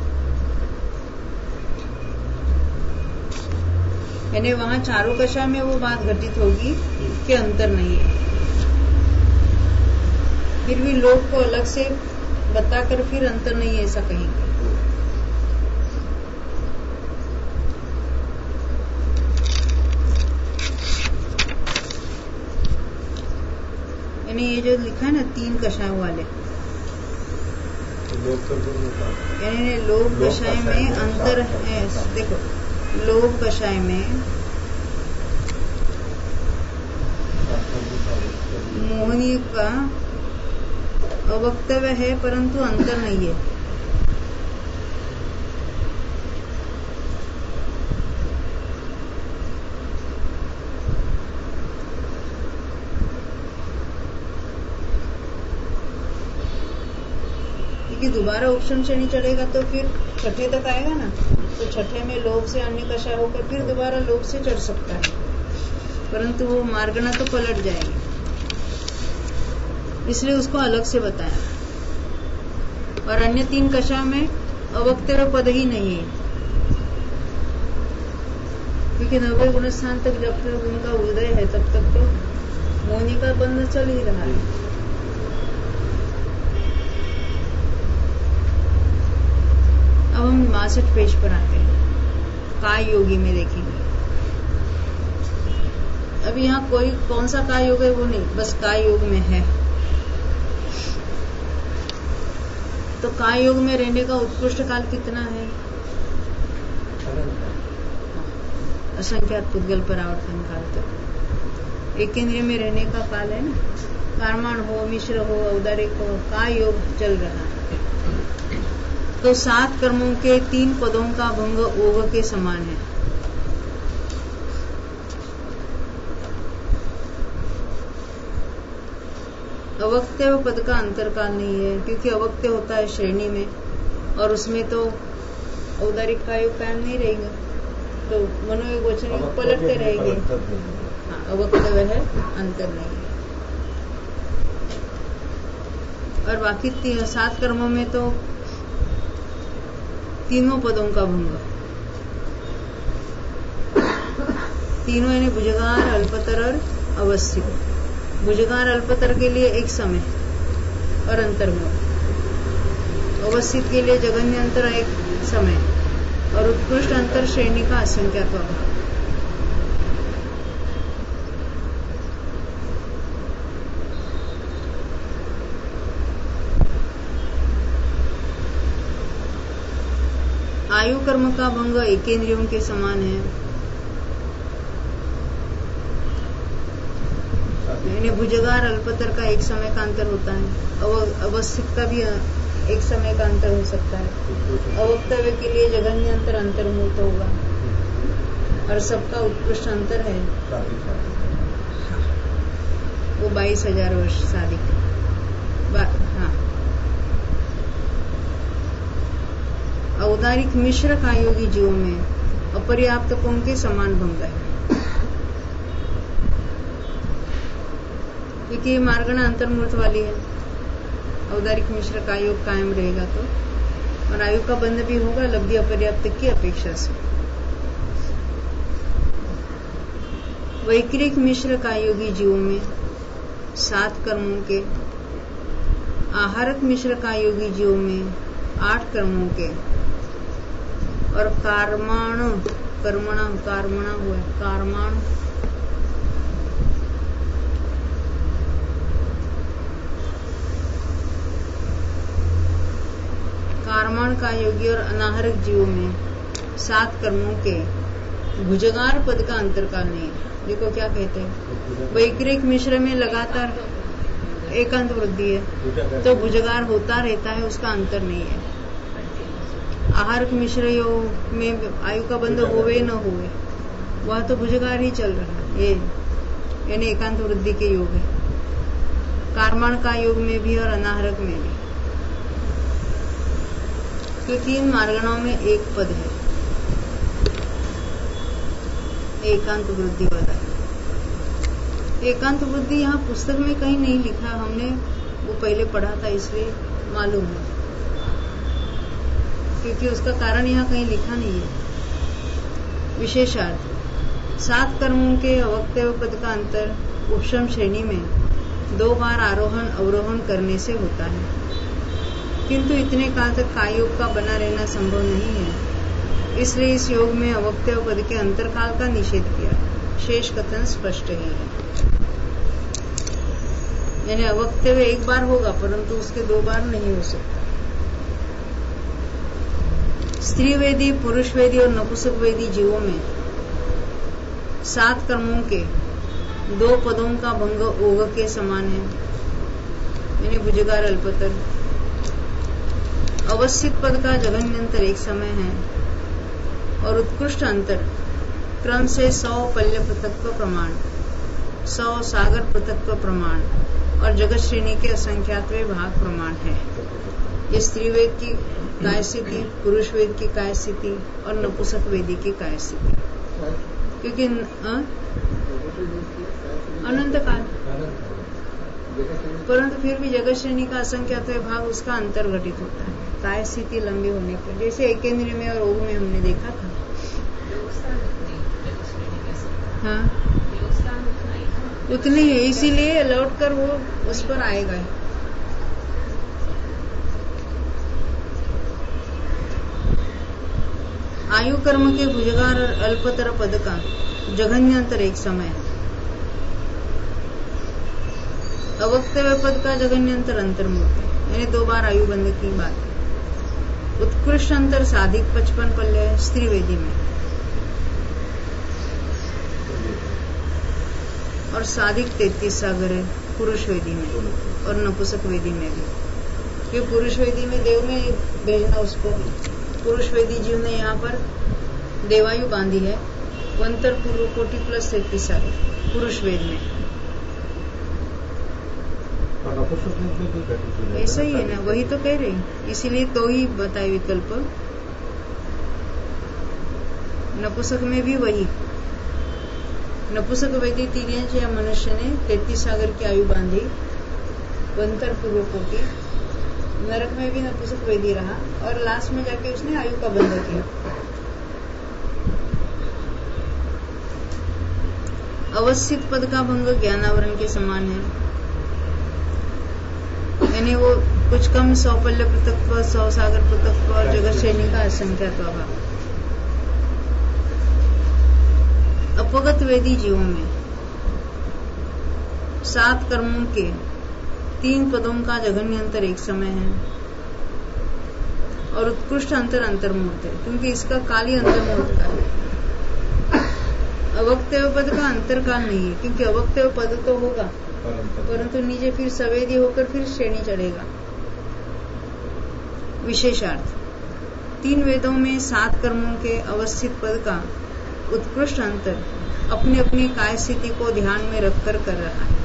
यानी वहां चारुकषा में वो बात घटित होगी कि अंतर नहीं है, फिर भी लोग को अलग से बताकर फिर अंतर नहीं है ऐसा कहेंगे। यानी ये जो लिखा है ना तीन कषाय वाले, यानी लोक कषाय में अंतर है। देखो लोक कषाय में मोहनी का अवक्तव्य है परंतु अंतर नहीं है। क्योंकि दोबारा उपशम श्रेणी चढ़ेगा तो फिर छठे तक आएगा ना, तो छठे में लोभ से अन्य कषाय होकर फिर दोबारा लोभ से चढ़ सकता है, परंतु वो मार्गणा तो पलट जाएगी, इसलिए उसको अलग से बताया। और अन्य तीन कषाय में अवक्तव्य पद ही नहीं है, क्योंकि नवे गुण स्थान तक जब तक उनका उदय है तब तक तो मोहनी का बंध चल ही रहा है। अब हम बासठ पेज पर आते हैं, काय योगी में देखेंगे। अब यहाँ कोई कौन सा काय योग है वो नहीं, बस काय योग में है। तो काय योग में रहने का उत्कृष्ट काल कितना है? असंख्यात पुद्गल परावर्तन काल तक एक इंद्रिय में रहने का काल है ना। कारमाण हो, मिश्र हो, औदारिक हो, काय योग चल रहा है। तो सात कर्मों के तीन पदों का भंग ओघ के समान है। अवक्तव्य पद का अंतरकाल नहीं है, क्योंकि अवक्तव्य होता है श्रेणी में और उसमें तो औदारिक का योग कायम नहीं रहेगा, तो मनोयोग वचन योग पलटते रहेंगे। हाँ, अवक्तव्य है, अंतर नहीं है। और बाकी सात कर्मों में तो तीनों पदों का भंग, तीनों यानी भुजगार, अल्पतर और अवस्थित। भुजगार अल्पतर के लिए एक समय और अंतर्मुख, अवस्थित के लिए जगन्य अंतर एक समय और उत्कृष्ट अंतर श्रेणी का असंख्यात अभाव। आयु कर्म का भंग एकेंद्रियों के समान है, यानी भुजगार अल्पतर का एक समय का अंतर होता है, अवस्थित का भी एक समय का अंतर हो सकता है। अवक्तव्य के लिए जगन्य अंतर अंतर्मूर्त होगा और सबका उत्कृष्ट अंतर है वो बाईस हजार वर्ष साधिक। हाँ, औदारिक मिश्र कायोगी जीवों में अपर्याप्तकों के समान भंग है, क्योंकि मार्गणा अंतर्मूर्त वाली है। औदारिक मिश्र का योग कायम रहेगा तो, और आयु का बंध भी होगा लब्धि अपर्याप्त की अपेक्षा से। वैक्रिक मिश्र का योगी जीवों में सात कर्मों के, आहारक मिश्र का योगी जीवों में आठ कर्मों के, और कार्माण कर्मणा कर्मणा हुआ कार्माण कारमाण का योगी और अनाहरक जीवों में सात कर्मों के भुजगार पद का अंतरकाल नहीं है। देखो क्या कहते हैं, वैक्रिक मिश्र में लगातार एकांत वृद्धि है तो भुजगार होता रहता है, उसका अंतर नहीं है। आहारक मिश्र योग में आयु का बंध होवे न होवे, वह तो भुजगार ही चल रहा है, ये यानी एकांत वृद्धि के योग है। कारमाण का योग में भी और अनाहरक में भी, तो तीन मार्गणों में एक पद है एकांत वृद्धि वाला। एकांत वृद्धि यहाँ पुस्तक में कहीं नहीं लिखा, हमने वो पहले पढ़ा था इसलिए मालूम है, क्योंकि उसका कारण यहाँ कहीं लिखा नहीं है। विशेषार्थ, सात कर्मों के अवक्तव्य पद का अंतर उपशम श्रेणी में दो बार आरोहण अवरोहण करने से होता है, किंतु इतने काल तक कायोग का बना रहना संभव नहीं है, इसलिए इस योग में अवक्तव्य पद के अंतरकाल का निषेध किया। शेष कथन स्पष्ट ही है, यानी अवक्तव्य एक बार होगा परंतु उसके दो बार नहीं हो सकता। स्त्री वेदी, पुरुष वेदी और नपुंसक वेदी जीवों में सात कर्मों के दो पदों का भंग ओग के समान है, यानी भुजगार अल्पतर। अवस्थित पद का जघन्यंतर एक समय है और उत्कृष्ट अंतर क्रम से सौ पल्य पृथक्व प्रमाण, सौ सागर पृथक्व प्रमाण और जगत श्रेणी के असंख्यातवे भाग प्रमाण है। ये स्त्री वेद की काय स्थिति, पुरुष वेद की काय स्थिति और नपुंसक वेदी की काय स्थिति, क्योंकि अनंत काल, परंतु फिर भी जगत श्रेणी का असंख्यातवे भाग उसका अंतर घटित होता है काय स्थिति लंबी होने पर, जैसे एकेंद्र में और ओग में हमने देखा था। हाँ, उतनी है, इसीलिए लौट कर वो उस पर आएगा। आयु कर्म के भुजगार और अल्पतर पद का जघन्यंतर एक समय है। अवक्तव्य पद का जघन्यंतर अंतर्मुख है, यानी दो बार आयु बंध की बात है। उत्कृष्ट अंतर साधिक पचपन पल्ले है स्त्री वेदी में, और साधिक तैतीस सागर है पुरुष वेदी में और नपुंसक वेदी में भी। कि पुरुष वेदी में देव में भेजना उसको, पुरुष वेदी जीव ने यहाँ पर देवायु बांधी है, वंतर पूर्व कोटि प्लस तैतीस सागर पुरुष वेद में। ऐसा ही है ना, वही तो कह रही, इसीलिए तो ही बताए विकल्प। नपुंसक में भी वही, नपुंसक वेदी तीन या मनुष्य ने तैतीस सागर की आयु बांधी, वंतर पूर्व कोटि। नरक में भी नपुंसक वेदी रहा और लास्ट में जाके उसने आयु का बंध किया। अवस्थित पद का भंग ज्ञानावरण के समान है, यानी वो कुछ कम सौ पल्य पृथक्व, सौ सागर पृथक्व और जगत श्रेणी का असंख्यात भाग। अपगत वेदी जीवों में सात कर्मों के तीन पदों का जघन्य अंतर एक समय है और उत्कृष्ट अंतर अंतर्मूर्त है, क्योंकि इसका काल ही अंतर्मूर्त का है। अवक्तव्य पद का अंतरकाल नहीं है, क्योंकि अवक्तव्य पद तो होगा परंतु नीचे फिर सवेदी होकर फिर श्रेणी चढ़ेगा। विशेषार्थ, तीन वेदों में सात कर्मों के अवस्थित पद का उत्कृष्ट अंतर अपनी अपनी काय स्थिति को ध्यान में रखकर कर रहा है,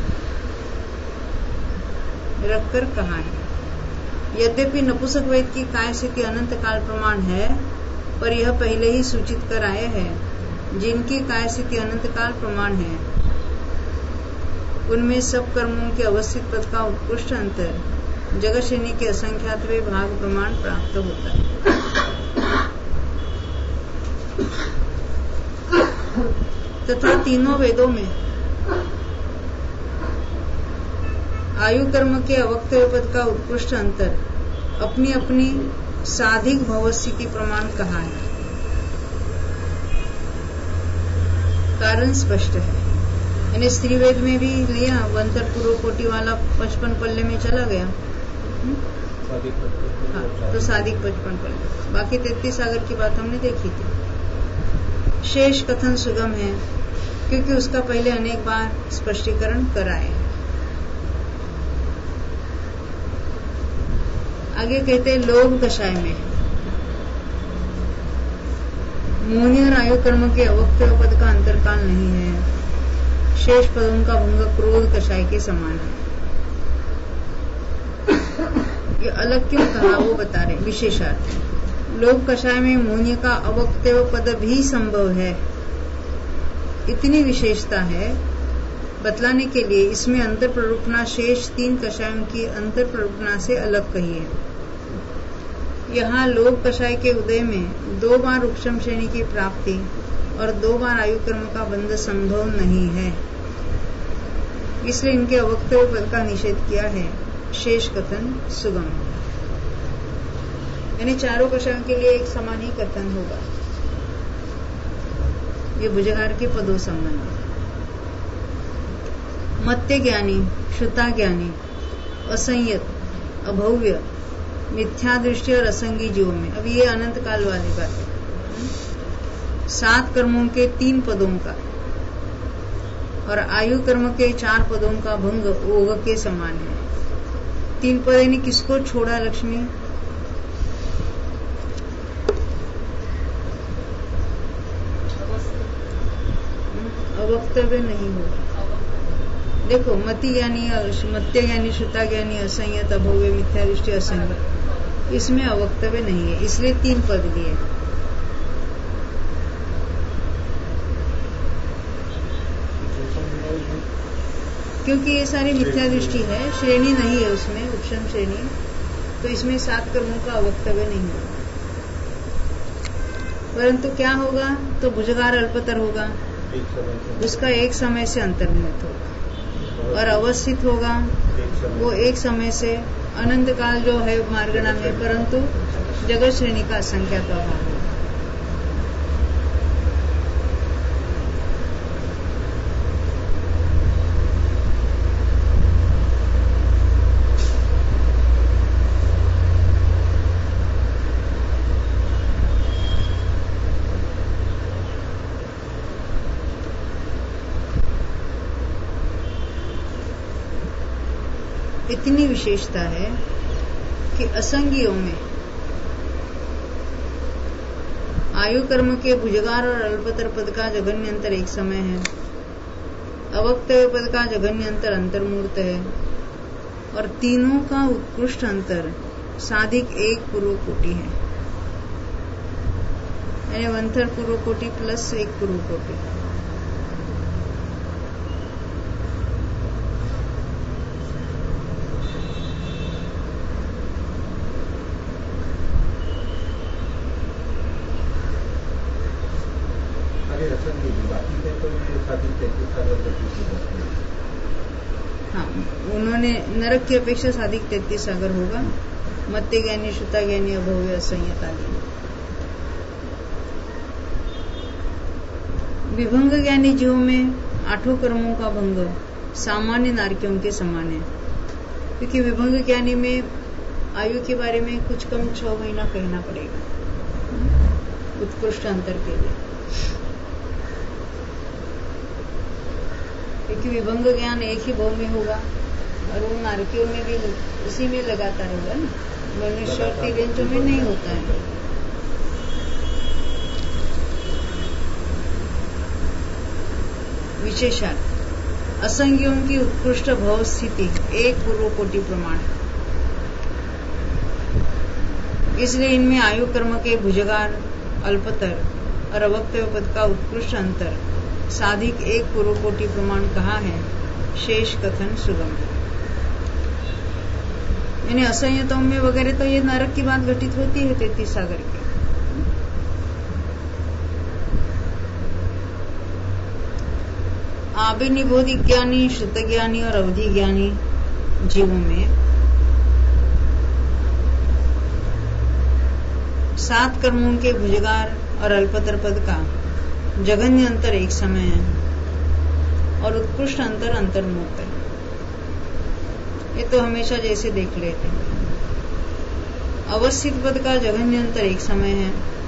रखकर कहा है। यद्यपि नपुंसक वेद की काय स्थिति अनंत काल प्रमाण है, पर यह पहले ही सूचित कर आए हैं जिनकी काय स्थिति अनंत काल प्रमाण है, उनमें सब कर्मों के अवस्थित पद का उत्कृष्ट अंतर जगत श्रेणी के असंख्यातवे भाग प्रमाण प्राप्त होता है। तथा तीनों वेदों में आयु कर्म के अवक्तव्य पद का उत्कृष्ट अंतर अपनी अपनी साधिक भवस्थिति प्रमाण कहा है। कारण स्पष्ट है, यानी स्त्री वेद में भी लिया, वंतर पूर्व कोटि वाला पचपन पल्ले में चला गया, हुँ? सादिक पचपन हाँ, तो सादिक पचपन पढ़ लो। बाकी तैतीस सागर की बात हमने देखी थी। शेष कथन सुगम है क्योंकि उसका पहले अनेक बार स्पष्टीकरण कराए हैं। आगे कहते हैं लोभ कषाय में मोहनी और आयु कर्म के अवक्तव्य पद का अंतरकाल नहीं है। शेष पदों का भंग क्रोध कषाय के समान है। ये अलग क्यों कहा वो बता रहे। विशेषार्थ लोभ कषाय में मोहनी का अवक्तव्य पद भी संभव है। इतनी विशेषता है बतलाने के लिए इसमें अंतर प्ररूपणा शेष तीन कषायों की अंतर प्ररूपणा से अलग कही है। यहाँ लोभ कषाय के उदय में दो बार उपशम श्रेणी की प्राप्ति और दो बार आयु कर्म का बंध संभव नहीं है, इसलिए इनके अवक्तव्य पद का निषेध किया है। शेष कथन सुगम, यानी चारों कषायों के लिए एक समान ही कथन होगा। ये भुजगार के पदों संबंध। मत्य ज्ञानी, श्रुता ज्ञानी, असंयत, अभव्य, मिथ्या दृष्टि और असंगी जीवों में, अब ये अनंत काल वाली बात है। सात कर्मों के तीन पदों का और आयु कर्म के चार पदों का भंग ओग के समान है। तीन पद यानी किसको छोड़ा लक्ष्मी? अवक्तव्य नहीं होगा। देखो मति ज्ञानी, मत्य ज्ञानी, श्रुता ज्ञानी, असंयत, अभव्य, मिथ्या दृष्टि, असंग, इसमें अवक्तव्य नहीं है, इसलिए तीन पद लिए। क्योंकि ये सारी मिथ्या दृष्टि है, श्रेणी नहीं है उसमें, उपशम श्रेणी, तो इसमें सात कर्मों का अवक्तव्य नहीं होगा। परंतु क्या होगा? तो भुजगार अल्पतर होगा, उसका एक समय से अंतर्निहित होगा और अवस्थित होगा वो एक समय से अनंत काल जो है मार्गणा में, परंतु जगत श्रेणी का असंख्यात अभाव होगा। इतनी विशेषता है कि असंगियों में आयु कर्म के भुजगार और अल्पतर पद का जघन्य अंतर एक समय है, अवक्तव्य पद का जघन्य अंतर अंतर्मूर्त है और तीनों का उत्कृष्ट अंतर साधिक एक पूर्व कोटि है, यानी वन थर्ड पूर्व कोटि प्लस एक पूर्व कोटि। हाँ, उन्होंने नरक की अपेक्षा साधिक तैतीस सागर होगा। मत्य ज्ञानी, श्रुता ज्ञानी, अभव्य, असंयत आदि। विभंग ज्ञानी जीवों में आठों कर्मों का भंग सामान्य नारकियों के समान है, क्योंकि विभंग ज्ञानी में आयु के बारे में कुछ कम छह महीना कहना पड़ेगा उत्कृष्ट अंतर के लिए, क्योंकि विभंग ज्ञान एक ही भाव में होगा और वो नारकियों में भी उसी में लगातार होगा ना, मनुष्य और तिर्यंचों में नहीं होता है। विशेषार्थ असंगियों की उत्कृष्ट भाव स्थिति एक पूर्व कोटि प्रमाण, इसलिए इनमें आयु कर्म के भुजगार, अल्पतर और अवक्तव्य पद का उत्कृष्ट अंतर साधिक एक पूर्व कोटि प्रमाण कहा है। शेष कथन सुगम, यानी असंयतों में वगैरह तो ये नरक की बात घटित होती है तैतीस सागर के। आभिनिबोधि ज्ञानी, श्रुत ज्ञानी और अवधि ज्ञानी जीवों में सात कर्मों के भुजगार और अल्पतर पद का जघन्य अंतर एक समय है और उत्कृष्ट अंतर अंतर्मुक्त है। ये तो हमेशा जैसे देख लेते हैं। अवस्थित पद का जघन्यंतर एक समय है,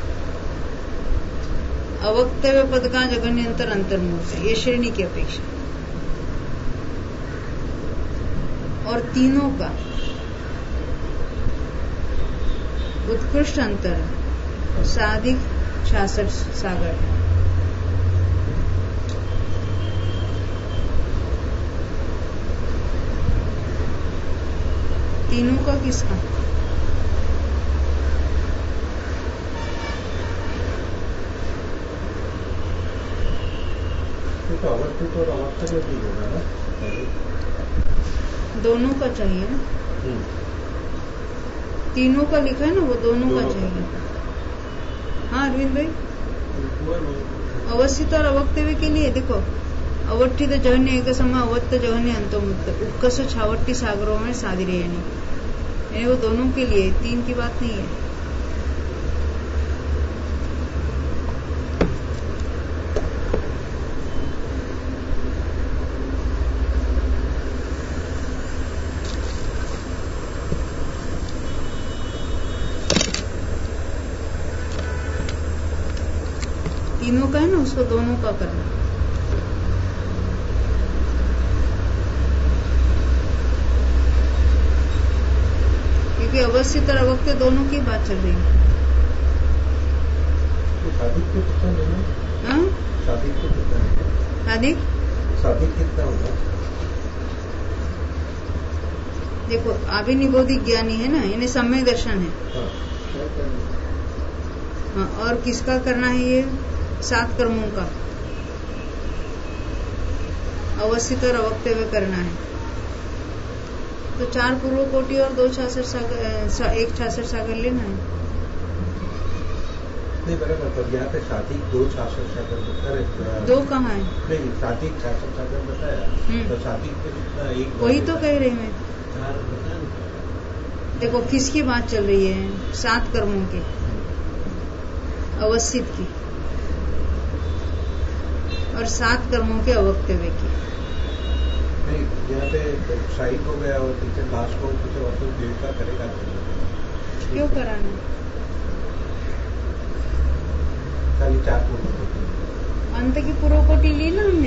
अवक्तव्य पद का जघन्यंतर अंतर्मुख है, ये श्रेणी की अपेक्षा। और तीनों का उत्कृष्ट अंतर साधिक छियासठ सागर है। तीनों का किसका? तो अवस्थित और अवस्था भी होगा ना, दोनों का चाहिए ना। तीनों का लिखा है ना, वो दोनों, दोनों का चाहिए। हाँ अरविंद भाई, अवस्थित और अवक्तव्य के लिए देखो, अवट्ठित जघन्य एक समय अवत्त जघन्य अंतोमुक्त उत्कर्ष छावट्टी सागरों में सादिरेयणी, यानी वो दोनों के लिए, तीन की बात नहीं है। तीनों का है ना, उसको दोनों का करना। क्योंकि अवस्थित और अवक्त दोनों की बात चल रही है। साधिक को कितना लेना? हाँ, साधिक को कितना लेना? साधिक साधिक कितना होगा? देखो, अभिनिबोधिक ज्ञानी है ना, इन्हें सम्यक दर्शन है। हाँ, और किसका करना है? ये सात कर्मों का अवस्थित और अवक्तव्य करना है। तो चार पूर्व कोटि और दो छाछठ सागर, एक छाछठ सागर लेना है। नहीं बराबर, तो यहाँ पे साधिक दो छाछठ सागर बताया। दो कहाँ है? नहीं, साधिक छाछठ सागर बताया, तो साधिक पे कितना? एक वही तो कह रही मैं। चार बताया। देखो किसकी बात चल रही है? सात कर्मों की, अवस्थित की, और सात कर्मों के अवक्तव्य की। नहीं, यहाँ पे साइड हो गया और टीचर लास्ट को कुछ और देर का करेगा। क्यों कराना? खाली चार पूर्व अंत की पूर्व कोटि ली ना हमने।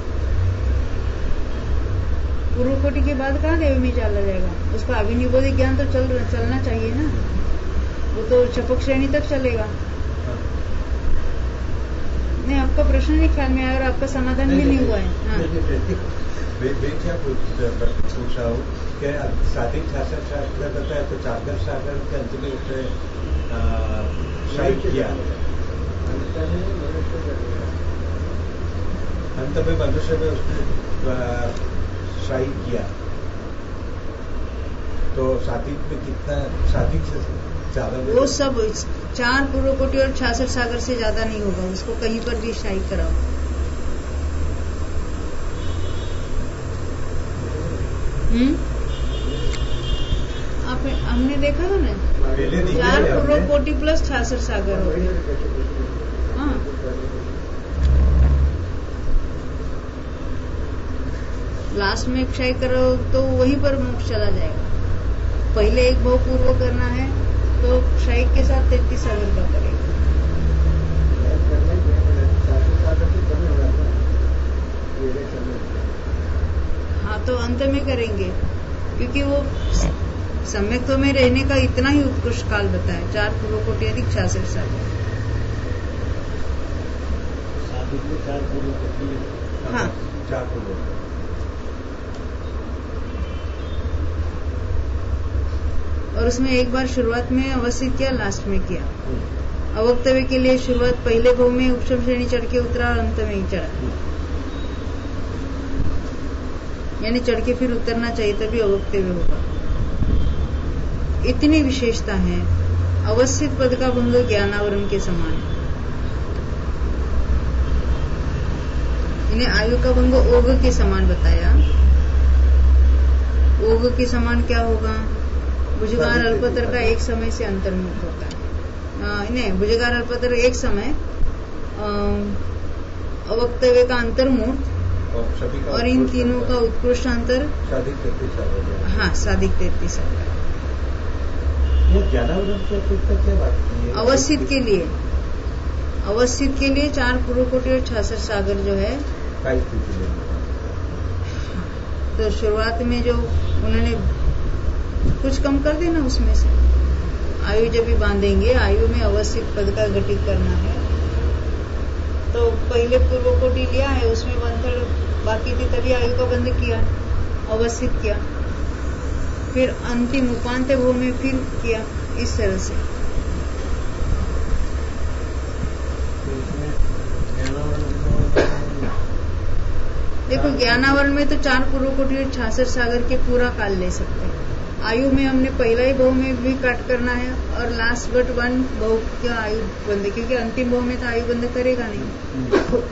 पूर्व कोटि के बाद कहाँ देव में चला जाएगा? उसका अभिनिबोधिक ज्ञान तो चल चलना चाहिए ना, वो तो चपक श्रेणी तक चलेगा। नहीं, आपका प्रश्न नहीं ख्याल में आया और आपका समाधान भी नहीं हुआ है। हाँ, क्या पूछा हूँ क्या? साधिक छाछठ सागर बताया, तो चादर सागर के अंत में उसने शाही किया, अंत में मनुष्य में उसने शाही किया। तो साधिक में कितना? साधिक से ज्यादा वो सब चार पूर्व कोटि और छियासठ सागर से ज्यादा नहीं होगा, उसको कहीं पर भी शाही कराओ। हम्म आप हमने देखा था ना, चार पूर्व कोटि प्लस छियासठ सागर हो गए। हाँ, लास्ट में क्षय करो तो वहीं पर मोक्ष चला जाएगा। पहले एक भाव पूर्व करना है तो क्षय के साथ तैतीस सागर का करेगा। हाँ, तो अंत में करेंगे, क्योंकि वो सम्यक्त्व में रहने का इतना ही उत्कृष्ट काल बताया, चार पूर्व कोटि अधिक छियासठ सागर। हाँ, चार पूर्व। और उसमें एक बार शुरुआत में अवस्थित किया, लास्ट में किया। अवक्तव्य के लिए शुरुआत पहले भाव में उपशम श्रेणी चढ़ के उतरा और अंत में ही चढ़ा, यानी चढ़ के फिर उतरना चाहिए तभी अवक्तव्य होगा। इतनी विशेषता है। अवस्थित पद का भंग ज्ञानावरण के समान, इन्हें आयु का भंग ओघ के समान बताया। ओघ के समान क्या होगा? भुजगार अल्पतर का एक समय से अंतर्मुक्त होता है। नहीं, भुजगार अल्पतर एक समय, अवक्तव्य का अंतर्मुक्त और सभी का और इन तीनों का उत्कृष्ट अंतर साधिक तैतीस सागर। हाँ, साधिक तैतीस सागर। ये ज्ञानावरण की अपेक्षा क्या बात है? अवस्थित के लिए अवस्थित के लिए चार पूर्व कोटि और छियासठ सागर जो है, तो शुरुआत में जो उन्होंने कुछ कम कर देना उसमें से, आयु जब भी बांधेंगे, आयु में अवस्थित पद का घटित करना है, तो पहले पूर्व कोटि लिया है, उसमें वन थर्ड बाकी थी, तभी आयु का बंध किया, अवस्थित किया, फिर अंतिम उपांत भूमि में फिर किया, इस तरह से। देखो, ज्ञानावरण में तो चार पूर्व कोटि और छियासठ सागर के पूरा काल ले सकते हैं। आयु में हमने पहला ही भाव में भी काट करना है और लास्ट बट वन भाव का आयु बंद, क्योंकि अंतिम भाव में तो आयु बंद करेगा नहीं।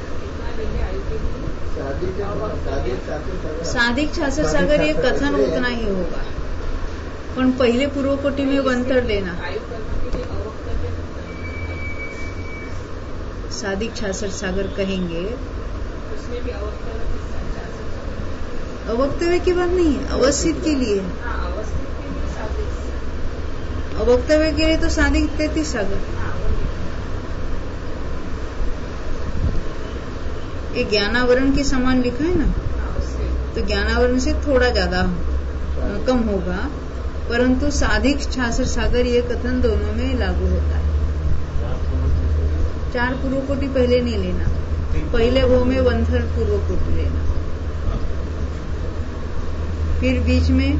साधिक छियासठ सागर ये कथन उतना ही होगा, पर पहले पूर्व कोटि में वन थर्ड लेना। साधिक छियासठ सागर कहेंगे, अवक्तव्य की बात नहीं है, अवस्थित के लिए। अवक्तव्य के लिए तो साधिक तैतीस सागर। ये ज्ञानावरण के समान लिखा है ना, तो ज्ञानावरण से थोड़ा ज्यादा कम होगा, परंतु साधिक छियासठ सागर ये कथन दोनों में लागू होता है। चार पूर्व कोटि पहले नहीं लेना, पहले वो में वन थर्ड पूर्व कोटि लेना, फिर बीच में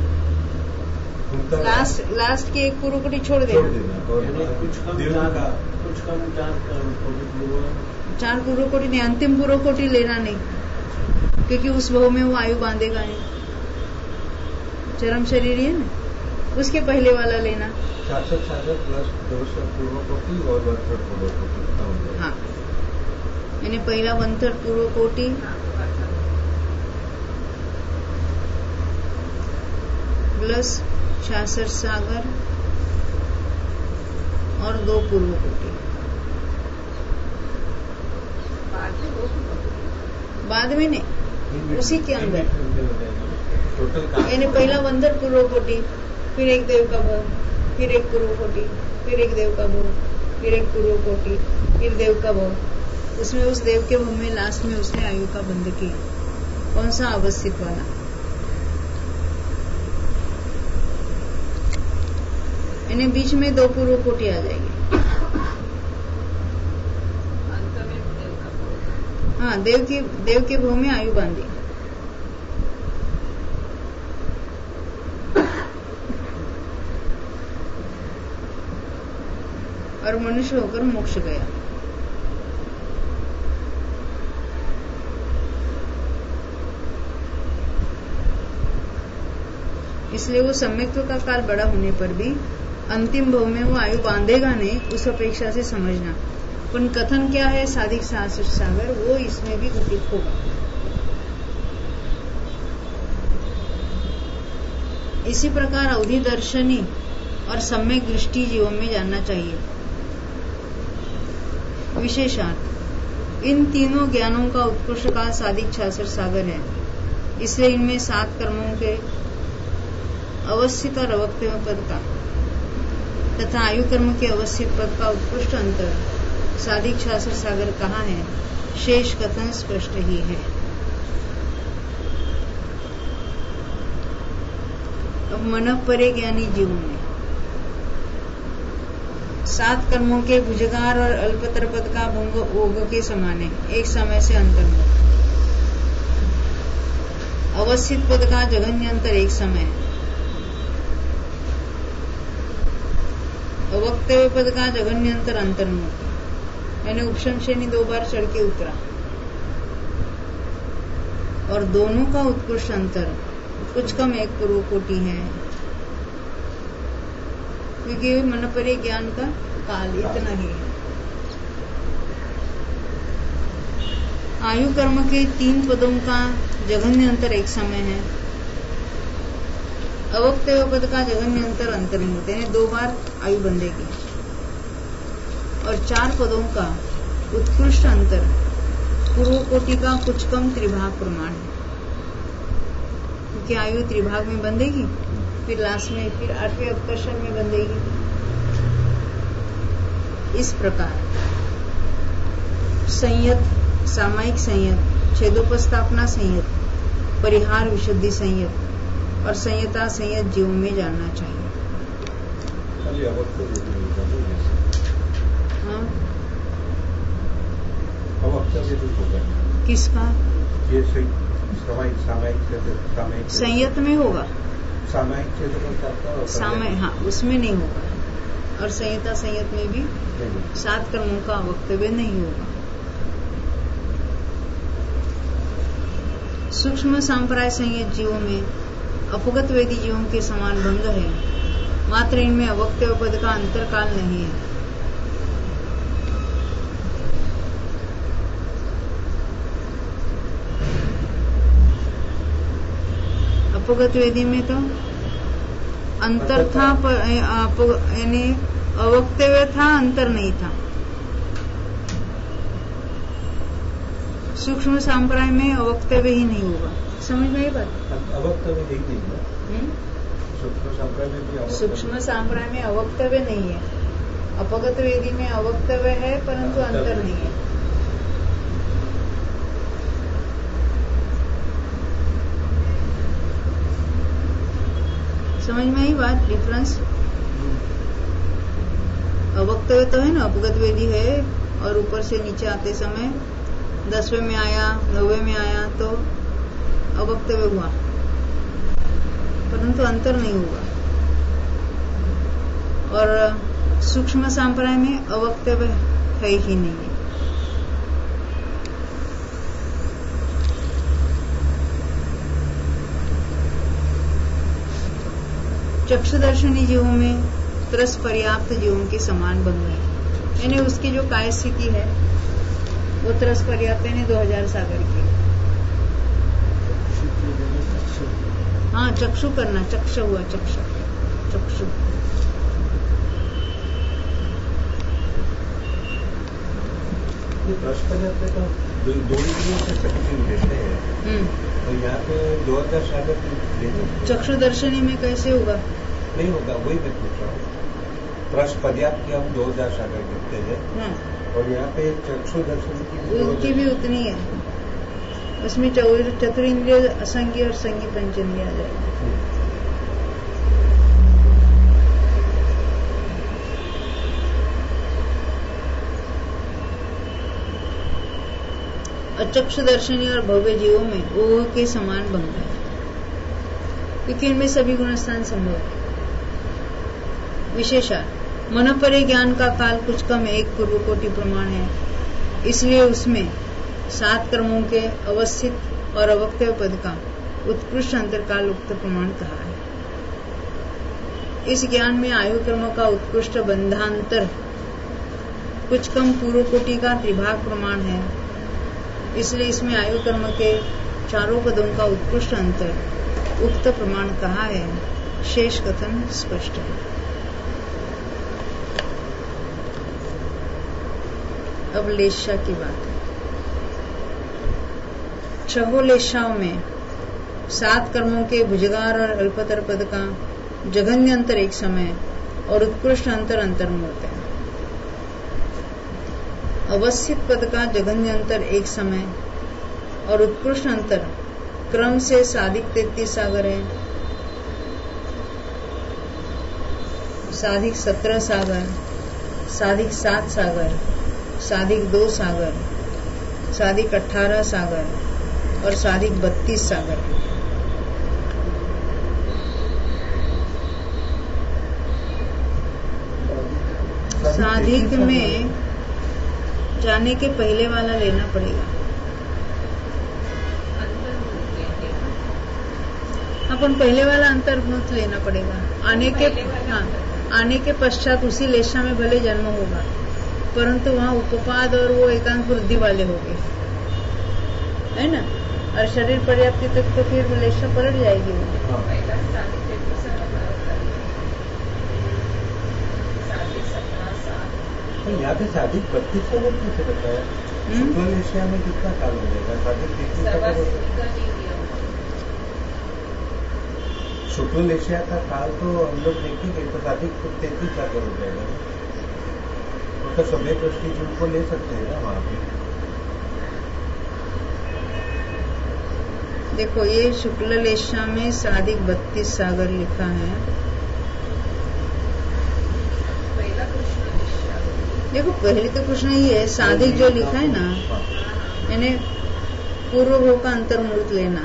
लास्ट लास्ट के एक पूर्व कोटि छोड़ देना, कुछ कम कुछ कम चार पूर्व कोटि नहीं, अंतिम पूर्व कोटि लेना नहीं, क्योंकि उस भाव में वो आयु बांधेगा नहीं, चरम शरीर है ना, उसके पहले वाला लेना। छियासठ सागर प्लस दो सौ पूर्व कोटि और वन थर्ड पूर्व कोटि। हाँ, यानी पहला वन थर्ड पूर्व कोटि, प्लस छियासठ सागर और दो पूर्व कोटि। बाद में नहीं, उसी के अंदर, यानी पहला वन थर्ड पूर्व कोटि, फिर एक देव का भोग, फिर एक पूर्व कोटि, फिर एक देव का भोग, फिर एक पूर्व कोटि, फिर देव का भोग। उसमें उस देव के भोग में लास्ट में उसने आयु का बंध किया। कौन सा? अवस्थित वाला। यानी बीच में दो पूर्व कोटि आ जाएगी। हाँ, देव के देव के भोग में आयु बांधी। और मनुष्य होकर मोक्ष गया। इसलिए वो सम्यक्त्व का काल बड़ा होने पर भी अंतिम भाव में वो आयु बांधेगा नहीं, उस अपेक्षा से समझना। पर कथन क्या है? साधिक छियासठ सागर, वो इसमें भी घटित होगा। इसी प्रकार अवधि दर्शनी और सम्यक दृष्टि जीवन में जानना चाहिए। विशेषार्थ, इन तीनों ज्ञानों का उत्कृष्ट काल साधिक छियासठ सागर है। इसलिए इनमें सात कर्मों के अवस्थित और अवक्तव्य पद का तथा आयु कर्म के अवस्थित पद का उत्कृष्ट अंतर साधिक छियासठ सागर कहा है, शेष कथन स्पष्ट ही है। अब मन परे ज्ञानी जीव में सात कर्मों के भुजगार और अल्पतर पद का भंग ओग के समान है, एक समय से अंतर में। अवस्थित पद का जघन्य अंतर एक समय है। अवक्तव्य पद का जघन्य अंतर अंतर्मुख, यानी उपशम श्रेणी दो बार चढ़ के उतरा। और दोनों का उत्कृष्ट अंतर कुछ कम एक पूर्व कोटि है, क्योंकि मन परे ज्ञान का काल इतना ही है। आयु कर्म के तीन पदों का जघन्य अंतर एक समय है। अवक्तव्य पद का जघन्य अंतर अंतर्मुख, यानी दो बार आयु बंधेगी। और चार पदों का उत्कृष्ट अंतर पूर्व कोटि का कुछ कम त्रिभाग प्रमाण है, क्योंकि आयु त्रिभाग में बंधेगी, फिर लास्ट में फिर आठवें अवकर्षण में बंधेगी। इस प्रकार संयत, सामायिक संयत, छेदोपस्थापना संयत, परिहार विशुद्धि संयत और संयता संयत जीव में जानना चाहिए। हाँ, किसका? ये सामायिक सामायिक संयत में होगा, सामायिक सामय हाँ उसमें नहीं होगा, और संयता संयत में भी सात कर्मों का वक्तव्य नहीं होगा। सूक्ष्म सांप्राय संयत जीवों में अपगत वेदी जीवों के समान भंग है, मात्र इनमें अवक्तव्य पद का अंतरकाल नहीं है। अपगत वेदी में तो अंतर था, यानी अवक्तव्य था, अंतर नहीं था। सूक्ष्म सांप्राय में अवक्तव्य ही नहीं होगा। समझ में आई बात? अवक्तव्य नहीं है, सूक्ष्म सांप्राय में भी सूक्ष्म सांप्राय में अवक्तव्य नहीं है, अपगत वेदी में अवक्तव्य है परंतु अंतर नहीं है। समझ में आई बात? डिफरेंस अवक्तव्य तो है ना, अपगत वेदी है और ऊपर से नीचे आते समय दसवें में आया, नौवें में आया तो अवक्तव्य हुआ, परंतु अंतर नहीं हुआ। और सूक्ष्म सांप्राय में अवक्तव्य है ही नहीं। चक्षुदर्शनी जीवों में त्रस पर्याप्त जीवों के समान बन गए, यानी उसकी जो काय स्थिति है वो त्रस पर्याप्त है दो हजार सागर की। हाँ, चक्षु करना, चक्ष हुआ, चक्ष चक्षु त्रस पर्याप्त तो दो इंद्रियों से चक्षु लेते हैं, तो यहाँ पे दो हजार सागर लेते। चक्षुदर्शनी में कैसे होगा? नहीं होगा, वही मैं पूछ रहा हूँ। त्रस पर्याप्त की हम दो हजार सागर देखते हैं, और यहाँ पे चक्षु दर्शन की उनकी भी उतनी है, उसमें चतुरिंद्रिय, असंज्ञ और संज्ञ पंचेंद्रिय आ जाएगी। अचक्षुदर्शनी और भव्य जीवों में ओह के समान बन गए, क्योंकि इनमें सभी गुणस्थान संभव है। विशेषा मनोपरि ज्ञान का काल कुछ कम एक पूर्व कोटि प्रमाण है, इसलिए उसमें सात कर्मों के अवस्थित और अवक्तव्य पद का उत्कृष्ट अंतरकाल उक्त प्रमाण कहा है। इस ज्ञान में आयु कर्म का उत्कृष्ट बंधांतर कुछ कम पूर्व कोटि का त्रिभाग प्रमाण है, इसलिए इसमें आयु कर्म के चारों पदों का उत्कृष्ट अंतर उक्त प्रमाण कहा है। शेष कथन स्पष्ट है। अब लेशा की बात है। छहों लेशाओं में सात कर्मों के भुजगार और अल्पतर पद का जघन्य अंतर एक समय और उत्कृष्ट अंतर अंतर्मुहूर्त है। अवस्थित पद का जघन्य अंतर एक समय और उत्कृष्ट अंतर क्रम से साधिक तैतीस सागर है, साधिक सत्रह सागर, साधिक सात सागर, साधिक दो सागर, साधिक अठारह सागर और साधिक बत्तीस सागर है। साधिक में जाने के पहले वाला लेना पड़ेगा। अपन पहले वाला अंतर्मुहूर्त लेना पड़ेगा। आने के हाँ आने के पश्चात उसी लेशा में भले जन्म होगा, परंतु वहाँ उपपाद और वो एकांक वृद्धि वाले होंगे, है ना। और शरीर पर्याप्ति तक तो फिर लेशा पलट जाएगी। यहाँ पे साधिक बत्तीस सागर कैसे बताया? शुक्ल एशिया में कितना काल हो जाएगा? साधिक तैतीस सागर हो जाएगा। शुक्ल एशिया का काल तो हम लोग देखेंगे तो साधिक तैतीस सागर हो जाएगा ना, तो समय दृष्टि जीव को ले सकते हैं ना वहां पे। देखो ये शुक्ल लेशा में साधिक बत्तीस सागर लिखा है। देखो पहले तो कृष्ण ही है, साधिक जो लिखा है ना, यानी पूर्व भोग का अंतर्मूर्त लेना।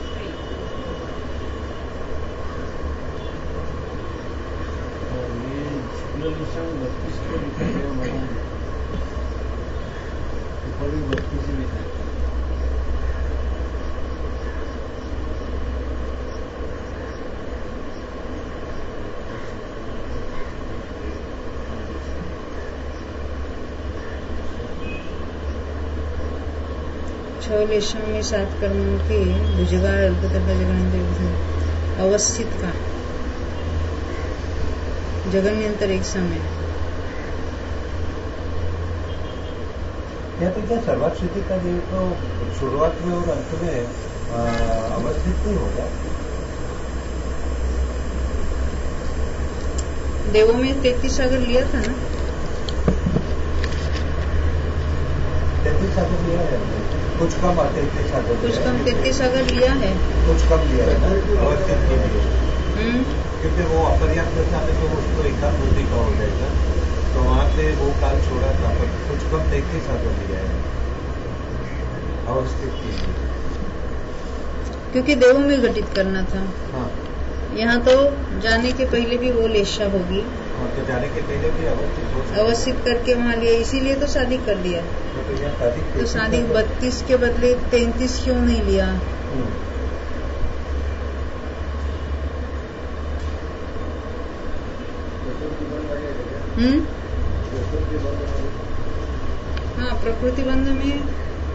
छह लेशों में सात कर्मों के भुजगार अल्पतरता जगन्यंतर अवस्थित का जगन्यंतर एक समय। या तो क्या सर्वाक्षिति का देव तो शुरुआत में और अंत में अवस्थित नहीं होगा? देवों में तैतीस सागर लिया था ना? तैतीस सागर लिया है, कुछ कम तैतीस सागर, कुछ कम तैतीस सागर लिया है, कुछ कम लिया है ना अवस्थित के लिए, क्योंकि वो अपर्याप्त था तो उसको एकात्मूर्ति का हो जाएगा, तो वहां से वो काल छोड़ा था, पर कुछ कम तैतीस सागर लिया है अवस्थित के लिए, क्योंकि देवों में घटित करना था। हाँ। यहाँ तो जाने के पहले भी वो लेशा होगी। हाँ, तो जाने के पहले भी अवस्थित हो, अवस्थित करके वहाँ लिया, इसीलिए तो शादी कर दिया। तो शादी बत्तीस के बदले तैतीस क्यों नहीं लिया? हम्म हाँ, प्रकृति बंध में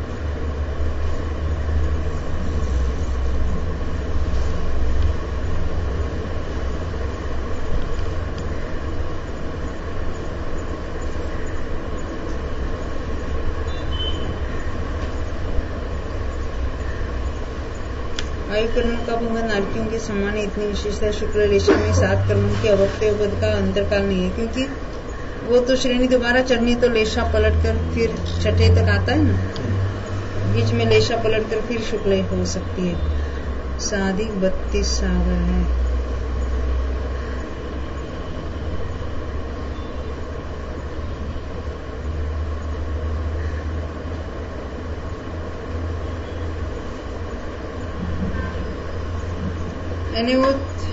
आयु कर्म का भंग नारकियों के समान इतनी विशेषता शुक्ल रेशा में सात कर्मों के अवक्तव्य पद का अंतरकाल नहीं है, क्योंकि वो तो श्रेणी दोबारा चढ़नी तो लेशा पलट कर फिर छठे तक आता है ना, बीच में लेशा पलट कर फिर शुक्ल हो सकती है। साधिक बत्तीस सागर है। यानी वो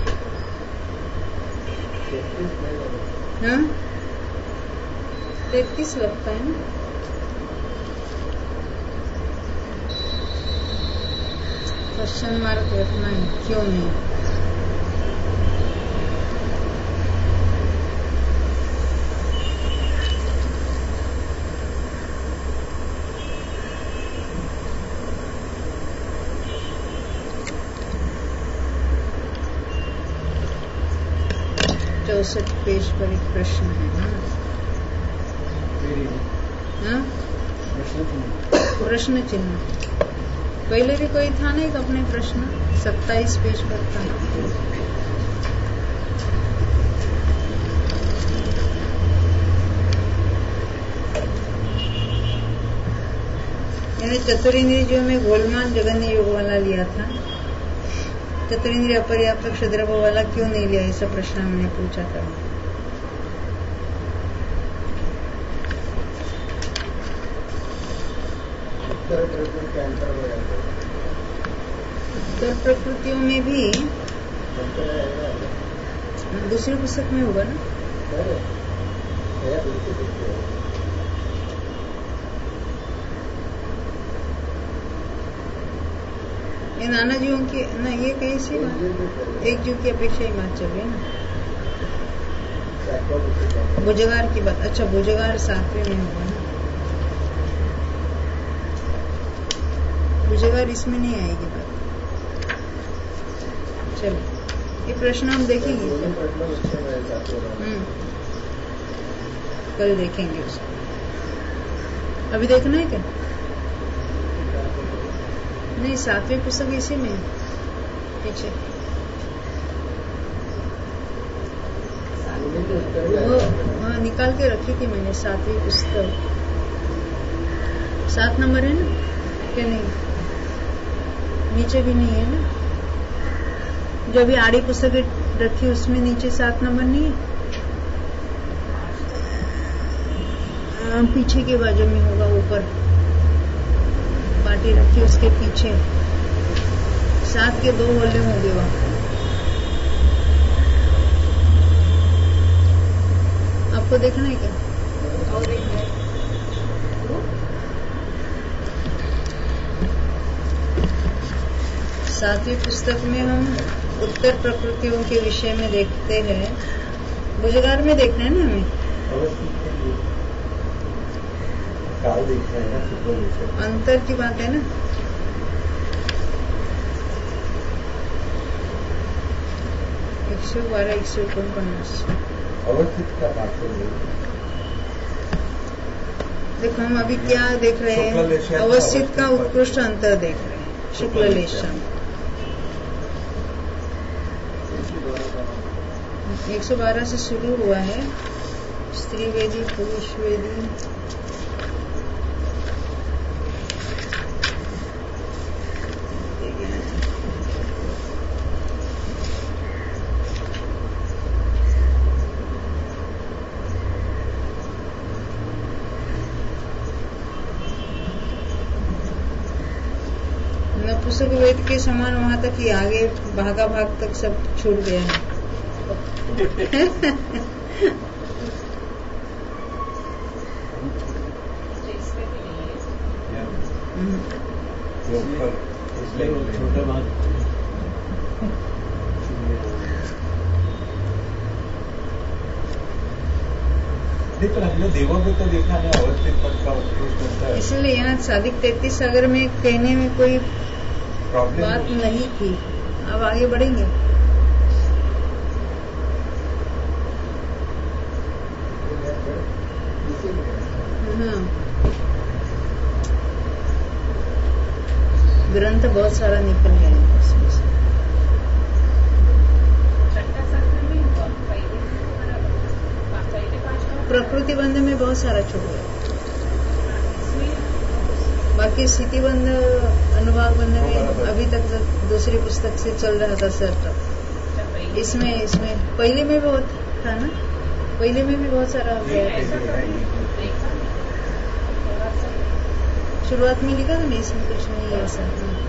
हाँ तैतीस लगता है ना। क्वेश्चन मार्क रखना है, क्यों नहीं? चौसठ पेज पर एक प्रश्न है ना, प्रश्न चिन्ह पहले भी कोई था नहीं, अपने प्रश्न सत्ताईस पेज पर था। मैंने चतुरिंद्रियों में गोलमाल जगन्य योग वाला लिया था, चतुरिंद्रिय अपर्याप्त क्षुद्र वाला क्यों नहीं लिया, ऐसा प्रश्न मैंने पूछा था। उत्तर प्रकृतियों में भी दूसरी पुस्तक में होगा ना। ये नाना जीवों की ना, ये कैसी बात, एक जीव की अपेक्षा ही बात चल रही ना। भुजगार की बात, अच्छा भुजगार सातवें में होगा ना, भुजगार इसमें नहीं आएगी बात। चलो ये प्रश्न हम देखेंगे, हम्म कल देखेंगे उसको, अभी देखना है क्या? नहीं, सातवीं पुस्तक इसी में पीछे वो हाँ निकाल के रखी थी मैंने, सातवीं पुस्तक सात नंबर है ना क्या? नहीं, नीचे भी नहीं है ना। जो अभी आड़ी पुस्तक रखी उसमें नीचे सात नंबर नहीं है। आ, पीछे के बाजू में होगा, ऊपर बाटी रखी उसके पीछे सात के दो वॉल्यूम हो गए वहां। आपको देखना है क्या? और सातवीं पुस्तक में हम उत्तर प्रकृतियों के विषय में देखते हैं। भुजगार में देखना है ना हमें, काल देखना है ना, अंतर की बात है ना। एक सौ बारह एक सौ उनपन्नास अवस्थित का बात है। देखो हम अभी क्या देख रहे हैं, अवस्थित का उत्कृष्ट अंतर देख रहे हैं, शुक्ललेशम। एक सौ बारह से शुरू हुआ है, स्त्री वेदी, पुरुष वेदी, नपुंसक वेद के समान वहां तक ही, आगे भागा भाग तक सब छूट गया है। छोटा बात पर हमने देवों को तो देखा है अवस्थित पद का उत्कृष्ट होता है, इसलिए यहाँ सादिक तैतीस सागर में कहने में कोई बात नहीं थी। अब आगे बढ़ेंगे। हाँ, ग्रंथ बहुत सारा निकल गया है इसमें से। प्रकृति बंध में बहुत सारा छूट गया, बाकी स्थिति बंध, अनुभाग बंध में अभी तक दूसरी पुस्तक से चल रहा था सर। इसमें इसमें पहले में भी बहुत था ना, पहले में भी बहुत सारा हो गया। शुरुआत में लिखा था ना, इसमें कुछ नहीं है ऐसा।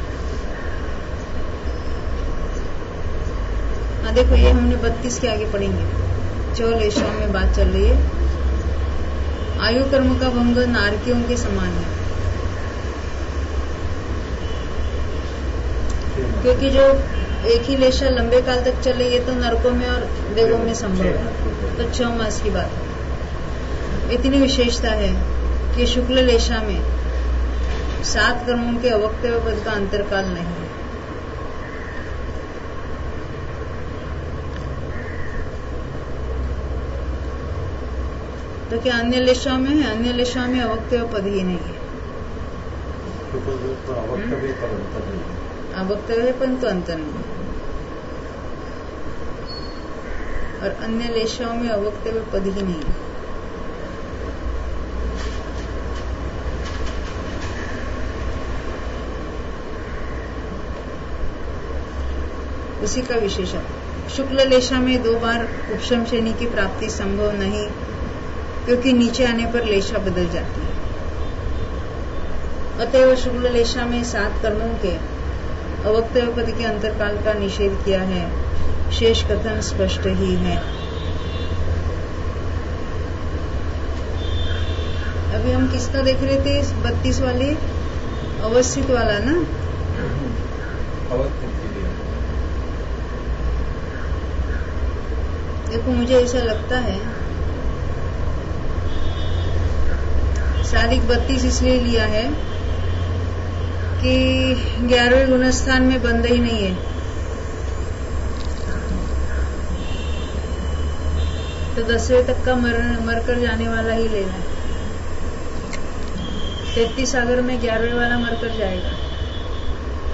हाँ देखो, ये हमने बत्तीस के आगे पढ़ेंगे। चौलेशा में बात चल रही है। आयु कर्म का भंग नारकियों के समान है, क्योंकि जो एक ही लेशा लंबे काल तक चले, ये तो नरकों में और देवों में संभव है, तो छह मास की बात है। इतनी विशेषता है कि शुक्ल लेशा में सात कर्मों के अवक्तव्य पद का अंतरकाल नहीं है। तो क्या अन्य लेशा में है? अन्य लेशा में अवक्तव्य पद ही नहीं है। अवक्तव्य है परंतु अंतर नहीं, और अन्य लेशाओं में अवक्तव्य पद ही नहीं है। उसी का विशेषण, शुक्ल लेशा में दो बार उपशम श्रेणी की प्राप्ति संभव नहीं, क्योंकि नीचे आने पर लेशा बदल जाती है। अतएव शुक्ल लेशा में सात कर्मों के अवक्तव्य पद के अंतरकाल का निषेध किया है। शेष कथन स्पष्ट ही है। अभी हम किसका देख रहे थे? बत्तीस वाले अवस्थित वाला ना, अवस्थित के लिए। देखो मुझे ऐसा लगता है सादिक बत्तीस इसलिए लिया है कि ग्यारहवें गुणस्थान में बंद ही नहीं है, तो दसवें तक का मर मरकर जाने वाला ही लेना है। तैतीस सागर में ग्यारहवें वाला मरकर जाएगा,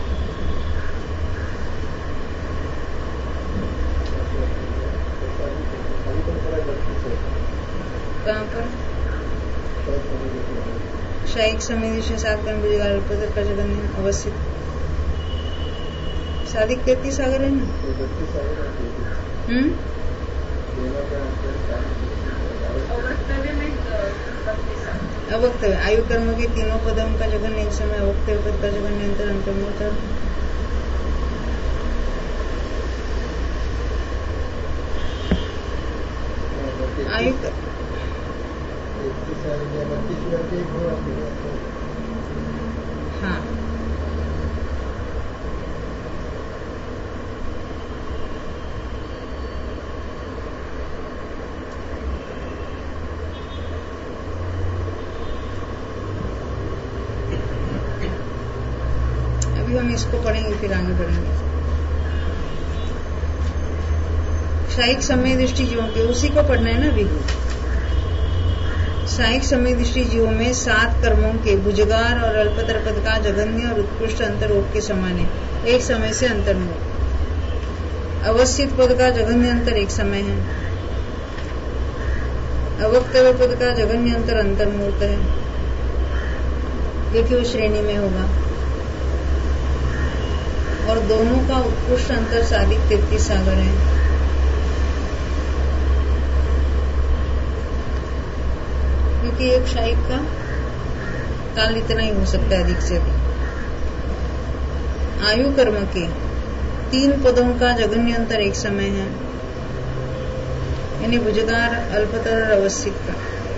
कहाँ पर? शायिक समय दृष्टि सात कर्म बुझेगार अल्पतर का जगन्य अवस्थित साधिक तैतीस सागर है ना? हम्म अवक्तव्य आयु कर्म के तीनों पदों का जगन्य एक समय अवक्तव्य पद का जगन्य अंतर अंतर्मुख आयु हाँ अभी हम इसको पढ़ेंगे फिर आगे बढ़ेंगे। शायिक समय दृष्टि जीवों के उसी को पढ़ना है ना अभी। शायिक समय दृष्टि जीवों में सात कर्मों के भुजगार और अल्पतर पद का जघन्य और उत्कृष्ट अंतर ओक के समान है, एक समय से अंतर्मुख। अवस्थित पद का जघन्य अंतर एक समय है, अवक्तव्य पद का जघन्य अंतर अंतर्मूर्त है, देखिए वो श्रेणी में होगा। और दोनों का उत्कृष्ट अंतर साधिक तैतीस सागर है। क्योंकि एक शायिक का काल इतना ही हो सकता है, अधिक से अधिक। आयु कर्म के तीन पदों का जघन्य अंतर एक समय है, यानी भुजगार अल्पतर और अवस्थित का।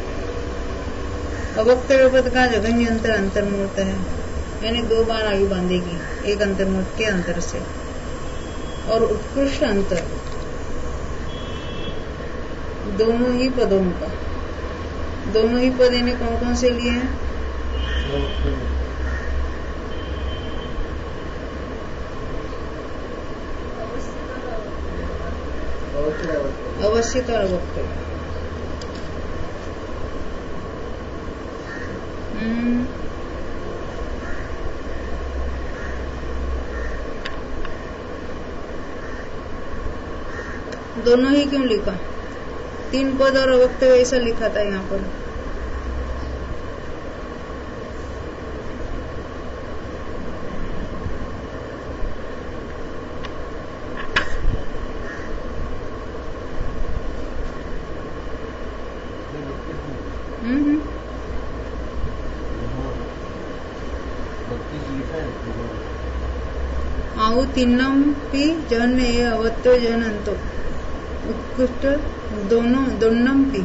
अवक्तव्य पद का जघन्य अंतर अंतर्मूर्त है, यानी दो बार आयु बांधेगी एक अंतर्मूर्त के अंतर से। और उत्कृष्ट अंतर दोनों ही पदों का, दोनों ही पद इन्हें कौन कौन से लिए हैं? अवस्थित और अवक्तव्य। हम्म दोनों ही क्यों लिखा? तीन पद और अवक्तव्य ऐसा लिखा था यहाँ पर। हम्म आउ तीनम पी जन ए अवत्व जन अंतो उत्कृष्ट दोनों दोनम पी।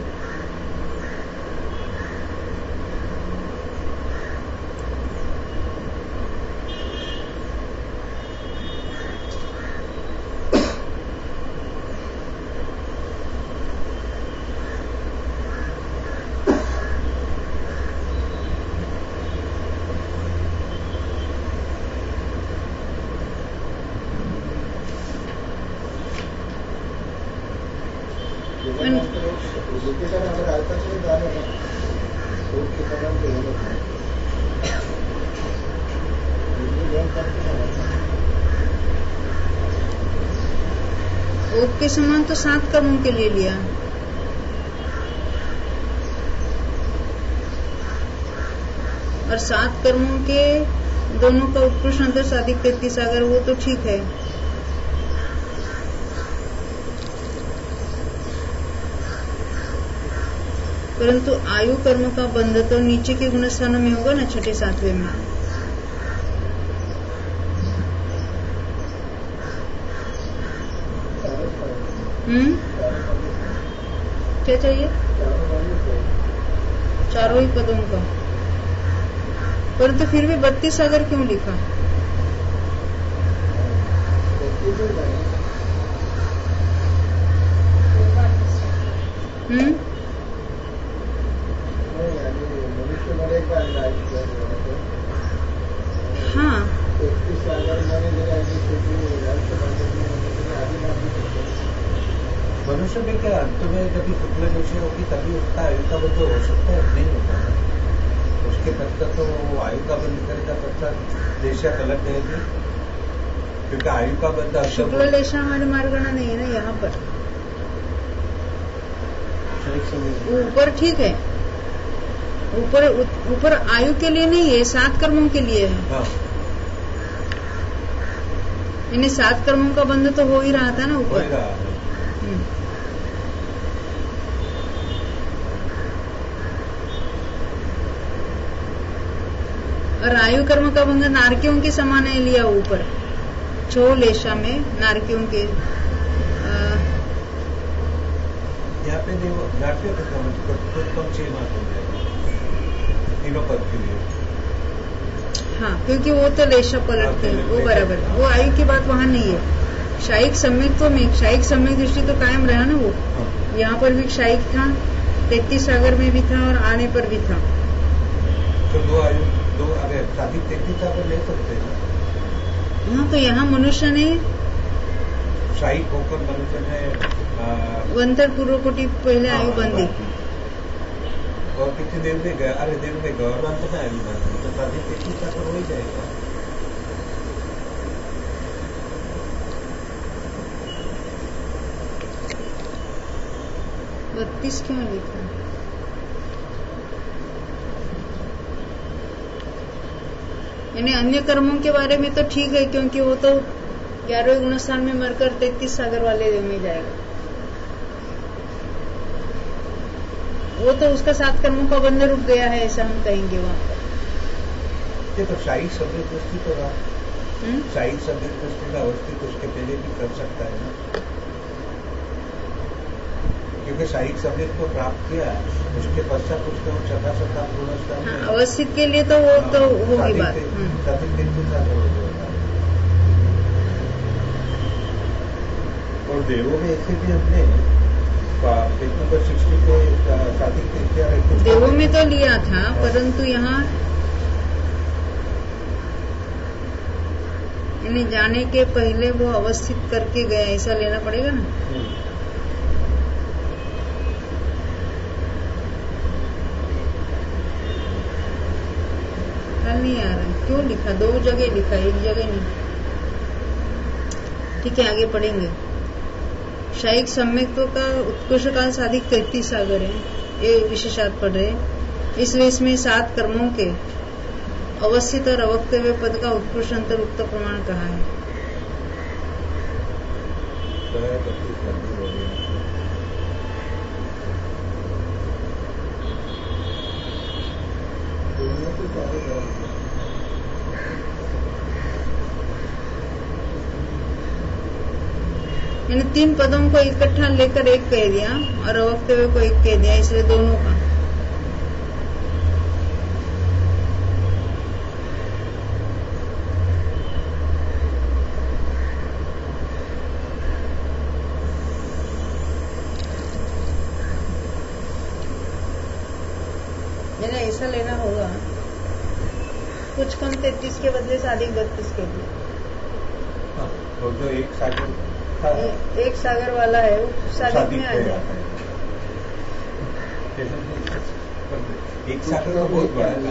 ओक के समान तो सात कर्मों के लिए लिया, और सात कर्मों के दोनों का उत्कृष्ट अंतर साधिक तैतीस अगर वो तो ठीक है। परंतु आयु कर्म का बंध तो नीचे के गुणस्थानों में होगा ना, छठे सातवें में। हम्म क्या चाहिए? चारों ही पदों का। परंतु फिर भी बत्तीस सागर क्यों लिखा? हम्म हाँ मनुष्य में क्या अंत में कभी शुक्ल दोषी होगी तभी उसका आयु का बंध हो सकता है, नहीं होता है। उसके तब तक तो वो आयु का बंध करेगा, तब तक देशा गलत रहेगी, क्योंकि आयु का बंध शुक्ल लेशा हमारे मार्गणा नहीं है ना यहाँ पर। ऊपर ठीक है, ऊपर ऊपर आयु के लिए नहीं है, सात कर्मों के लिए है। हाँ। इन्हें सात कर्मों का बंध तो हो ही रहा था ना ऊपर। और आयु कर्म का भंग नारकियों के समान है लिया ऊपर छो लेशा में नारकियों के। यहाँ पे देखो नाट्य कम छह मार्क हो जाएगा तीनों पद के लिए। हाँ, क्योंकि वो तो लेशा पलटते हैं, वो बराबर, वो आयु की बात वहाँ नहीं है। शायिक सम्यक तो में शायिक सम्यक दृष्टि तो कायम रहा ना वो। हाँ। यहाँ पर भी शायिक था, तैतीस सागर में भी था और आने पर भी था। तो दो आयु दो अरे शादी तैतीस सागर ले सकते हैं। हाँ, तो यहाँ मनुष्य ने शायिक होकर मनुष्य ने वंतर पूर्व कोटि पहले आयु बंदी और कितनी देर में गया, अरे देर में गया और अंत में आयु बंदी, तो शादी तैतीस सागर हो ही जाएगा। बत्तीस क्यों लिखा? यानी अन्य कर्मों के बारे में तो ठीक है, क्योंकि वो तो ग्यारहवें गुणस्थान में मरकर तैतीस सागर वाले देव में जाएगा। वो तो उसका सात कर्मों का बंध रुक गया है, ऐसा हम कहेंगे वहां पर। ये तो शाही शब्द दृष्टि तो रहा, शाही शब्द दृष्टि का अवस्थित उसके पहले भी कर सकता है ना, क्योंकि शाही शब्द को प्राप्त किया उसके पश्चात उसके छठा सप्ताह गुणस्थान हाँ, अवस्थित के लिए तो वो तो होगी बात। और देवों में ऐसे भी हमने सिक्सटी पे शादी देवों में तो लिया था, परंतु यहाँ इन्हें जाने के पहले वो अवस्थित करके गया, ऐसा लेना पड़ेगा ना। नहीं आ रहा, क्यों लिखा? दो जगह लिखा, एक जगह नहीं। ठीक है, आगे पढ़ेंगे। शायिक सम्यक्त्व का उत्कृष्ट काल साधिक तैतीस सागर है, ये विशेषात पढ़ रहे। इस वेश में सात कर्मों के अवस्थित और अवक्तव्य पद का उत्कृष्ट अंतर उक्त प्रमाण कहा है। मैंने तीन पदों को इकट्ठा लेकर एक कह दिया और अवक्तव्य को एक कह दिया, इसलिए दोनों का। मैंने ऐसा लेना होगा, कुछ कम तैतीस के बदले साधिक बत्तीस के लिए। तो जो एक सागर ए, एक सागर वाला है वो साधिक में आ जाएगा। एक सागर तो बहुत बड़ा है।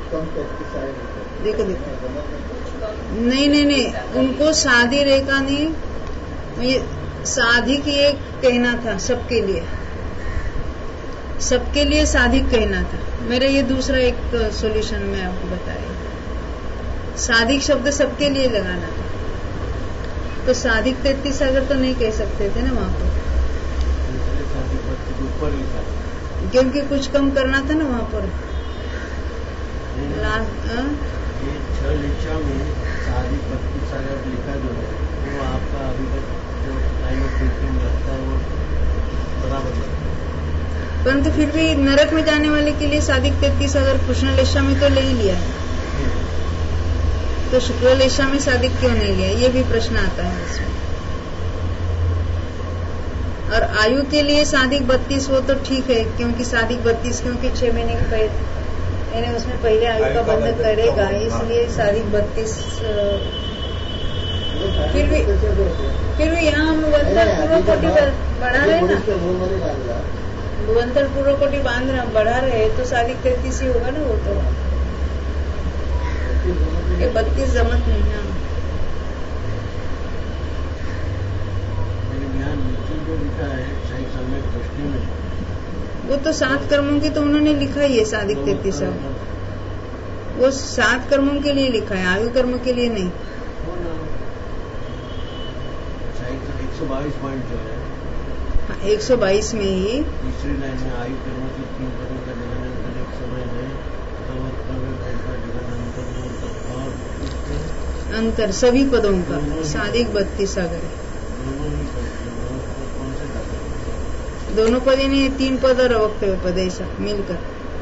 देखो देखो, नहीं नहीं नहीं, उनको साधी रेखा नहीं, ये साधिक ये कहना था सबके लिए, सबके लिए साधिक कहना था। मेरा ये दूसरा एक सॉल्यूशन मैं आपको बताया, साधिक शब्द सबके लिए लगाना था। तो साधिक तैतीस सागर तो नहीं कह सकते थे ना वहां पर, क्योंकि कुछ कम करना था ना वहां पर। छह लिखा में साधिक बत्तीस सागर लिखा जो है वो आपका अभी तक जो टाइम ऑफ टीचिंग लगता है वो बराबर है, परंतु फिर भी नरक में जाने वाले के लिए साधिक तैतीस सागर कृष्ण लेशा में तो ले ही लिया है, तो शुक्ल लेशा में साधिक क्यों नहीं लिया, ये भी प्रश्न आता है इसमें। और आयु के लिए साधिक बत्तीस वो तो ठीक है, क्योंकि साधिक बत्तीस क्योंकि छह महीने के पहले यानी उसमें पहले आयु का बंध करेगा, इसलिए साधिक बत्तीस। फिर भी फिर भी यहाँ हम भुवंतर पूर्व कोटि बढ़ा रहे ना, भुवंतर पूर्व कोटि बांध रहे बढ़ा रहे, तो साधिक तैतीस ही होगा ना वो तो। ये बत्तीस जमत नहीं है। लेकिन यहाँ नीचे जो लिखा है शाही सम्यक दृष्टि में वो तो सात कर्मों की तो उन्होंने लिखा ही है सादिक तैतीस सागर, वो सात कर्मों के लिए लिखा है, आयु कर्म के लिए नहीं। एक सौ बाईस पॉइंट जो है हाँ, एक सौ बाईस में ही तीसरी लाइन में आयु कर्म की तीन पदों का जगन एक समय में अंतर सभी पदों का सादिक बत्तीस सागर है। दोनों पद यानी तीन पद और अवक्तव्य पद ऐसा मिलकर।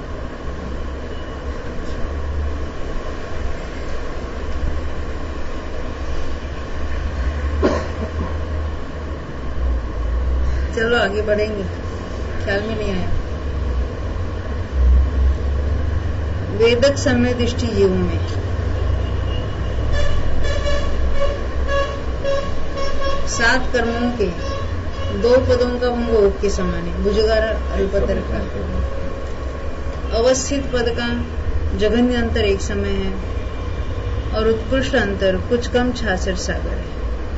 चलो आगे बढ़ेंगे, ख्याल में नहीं आया। वेदक समय दृष्टि जीवों में सात कर्मों के दो पदों का भंग ओक के समान है, भुजगार अल्पतर का। अवस्थित पद का जघन्य अंतर एक समय है और उत्कृष्ट अंतर कुछ कम छाछठ सागर है।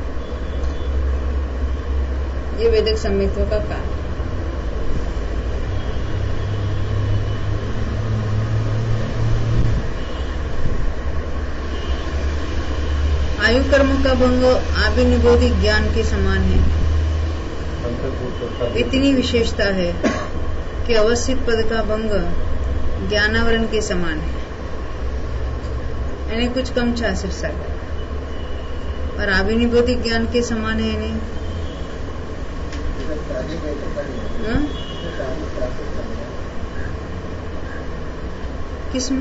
ये वेदक सम्यक्त्व का काल। आयु कर्म का भंग आभिनिबोधि ज्ञान के समान है। इतनी विशेषता है कि अवस्थित पद का भंग ज्ञानावरण के समान है, यानी कुछ कम छाछठ सागर, और आभिनिबोधि ज्ञान के समान है यानी किसमें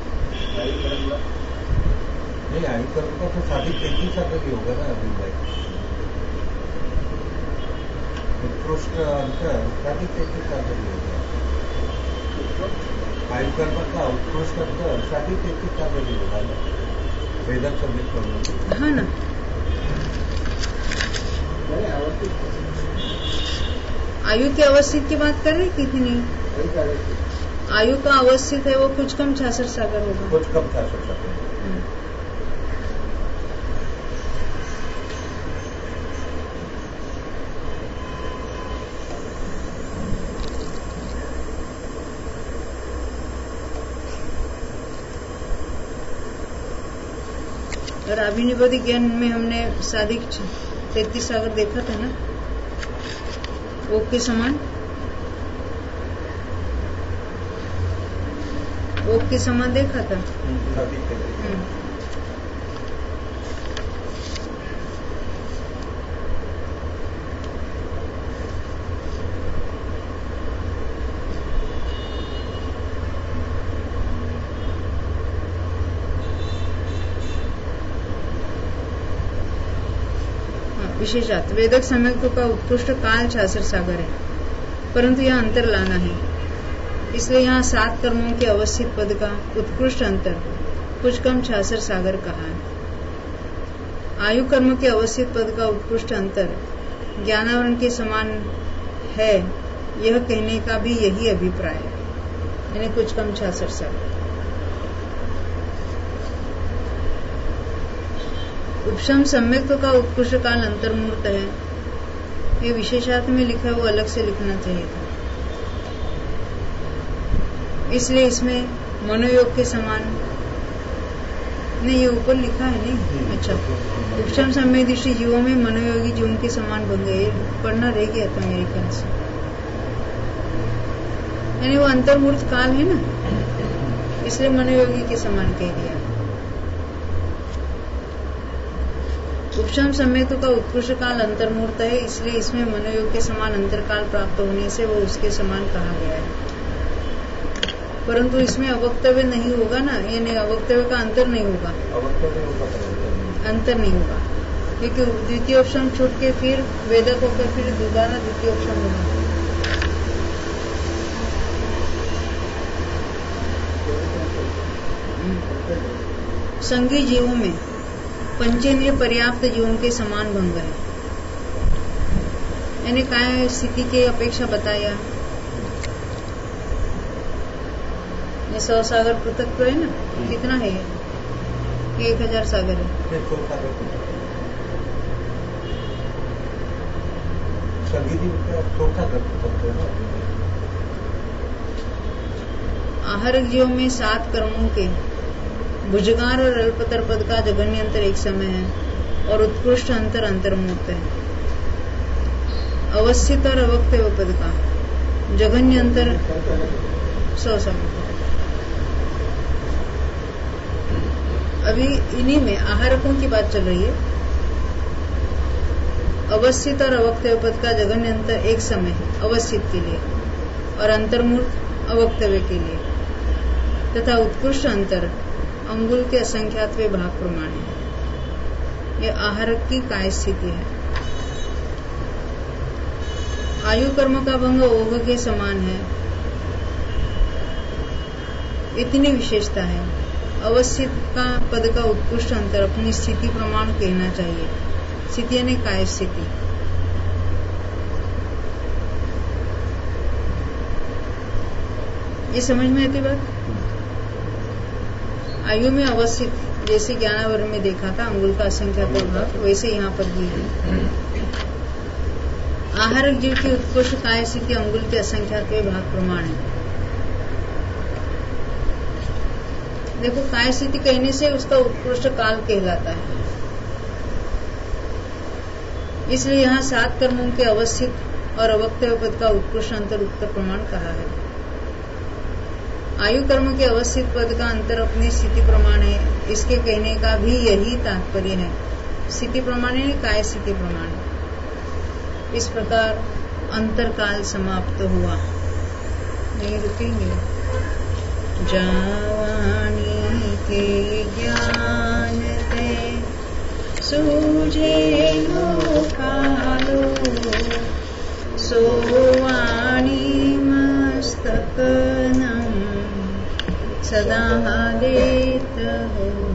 नहीं, आयु कर्म का तो सादिक तैतीस सागर ही होगा ना अभी भाई। उत्कृष्ट अंतर सादिक तैतीस सागर ही होगा। आयु कर्म का उत्कृष्ट अंतर सादिक तैतीस सागर ही होगा ना वेदक सम्यक्त्व। हाँ ना, आयु की अवस्थित की बात कर रहे कितनी? आयु का अवस्थित है वो कुछ कम छाछठ सागर होगा। कुछ कम छाछठ सागर। और अभिनिबोधि ज्ञान में हमने सादिक तैतीस सागर देखा था ना, ओक के समान। ओक के समान देखा था। विशेषात वेदक सम्यक्त्व का उत्कृष्ट काल छाछठ सागर है, परंतु यहाँ अंतर लाना है, इसलिए यहाँ सात कर्मों के अवस्थित पद का उत्कृष्ट अंतर कुछ कम छाछठ सागर कहा है। आयु कर्म के अवस्थित पद का उत्कृष्ट अंतर ज्ञानावरण के समान है, यह कहने का भी यही अभिप्राय है, यानी कुछ कम छाछठ सागर। उपशम सम्यक्त्व का उत्कृष्ट काल अंतर्मूर्त है, ये विशेषार्थ में लिखा है, वो अलग से लिखना चाहिए था, इसलिए इसमें मनोयोग के समान नहीं, ये ऊपर लिखा है नहीं। अच्छा, उपशम सम्यक दृष्टि जीवों में मनोयोगी जीवों के समान बन गए, पढ़ना रह गया था मेरे ख्याल से, यानी वो अंतर्मूर्त काल है ना, इसलिए मनोयोगी के समान कह दिया। उपशम सम्यक्त्व का उत्कृष्ट काल अंतर्मूर्त है, इसलिए इसमें मनोयोग के समान अंतरकाल प्राप्त होने से वो उसके समान कहा गया है, परंतु इसमें अवक्तव्य नहीं होगा ना, यानी अवक्तव्य का अंतर नहीं होगा, अंतर नहीं होगा, क्योंकि द्वितीय उपशम छूट के फिर वेदक होकर फिर दोबारा द्वितीय उपशम होगा। संगी जीवों में पंचेंद्रिय पर्याप्त जीवों के समान भंग है, यानी काय स्थिति के अपेक्षा बताया। ये सौ सागर पृथक तो है ना, कितना है ये? एक हजार सागर है। संगी जी चौथा कर सकते हैं ना, आहारक जीवों में सात कर्मों के भुजगार और अल्पतर पद का जघन्य अंतर एक समय है और उत्कृष्ट अंतर अंतर्मुक्त है। अवस्थित और अवक्तव्य पद का जघन्य अंतर सौ समय। अभी इन्हीं में आहारकों की बात चल रही है। अवस्थित और अवक्तव्य पद का जघन्य अंतर एक समय है अवस्थित के लिए और अंतर्मूर्त अवक्तव्य के लिए, तथा उत्कृष्ट अंतर अंगुल के असंख्यातवे भाग प्रमाण है। यह आहारक की काय स्थिति है। आयु कर्म का भंग ओघ के समान है, इतनी विशेषता है। अवस्थित का पद का उत्कृष्ट अंतर अपनी स्थिति प्रमाण कहना चाहिए। स्थिति यानी काय स्थिति। ये समझ में आती बात। आयु में अवस्थित जैसे ज्ञानावर में देखा था अंगुल का असंख्यात भाग, वैसे यहाँ पर भी है। आहारक जीव की उत्कृष्ट काय स्थिति अंगुल के असंख्यात भाग प्रमाण है। देखो, काय स्थिति कहने से उसका उत्कृष्ट काल कहलाता है। इसलिए यहाँ सात कर्मों के अवस्थित और अवक्तव्य पद का उत्कृष्ट अंतर उक्त प्रमाण कहा है। आयु कर्म के अवस्थित पद का अंतर अपनी स्थिति प्रमाण है, इसके कहने का भी यही तात्पर्य है। स्थिति प्रमाण है, काय स्थिति प्रमाण है। इस प्रकार अंतरकाल समाप्त हुआ। नहीं रुकेंगे। जावानी के ज्ञान ते सूझे नो कालो, सोवाणी मस्तक नम सदा देत हो।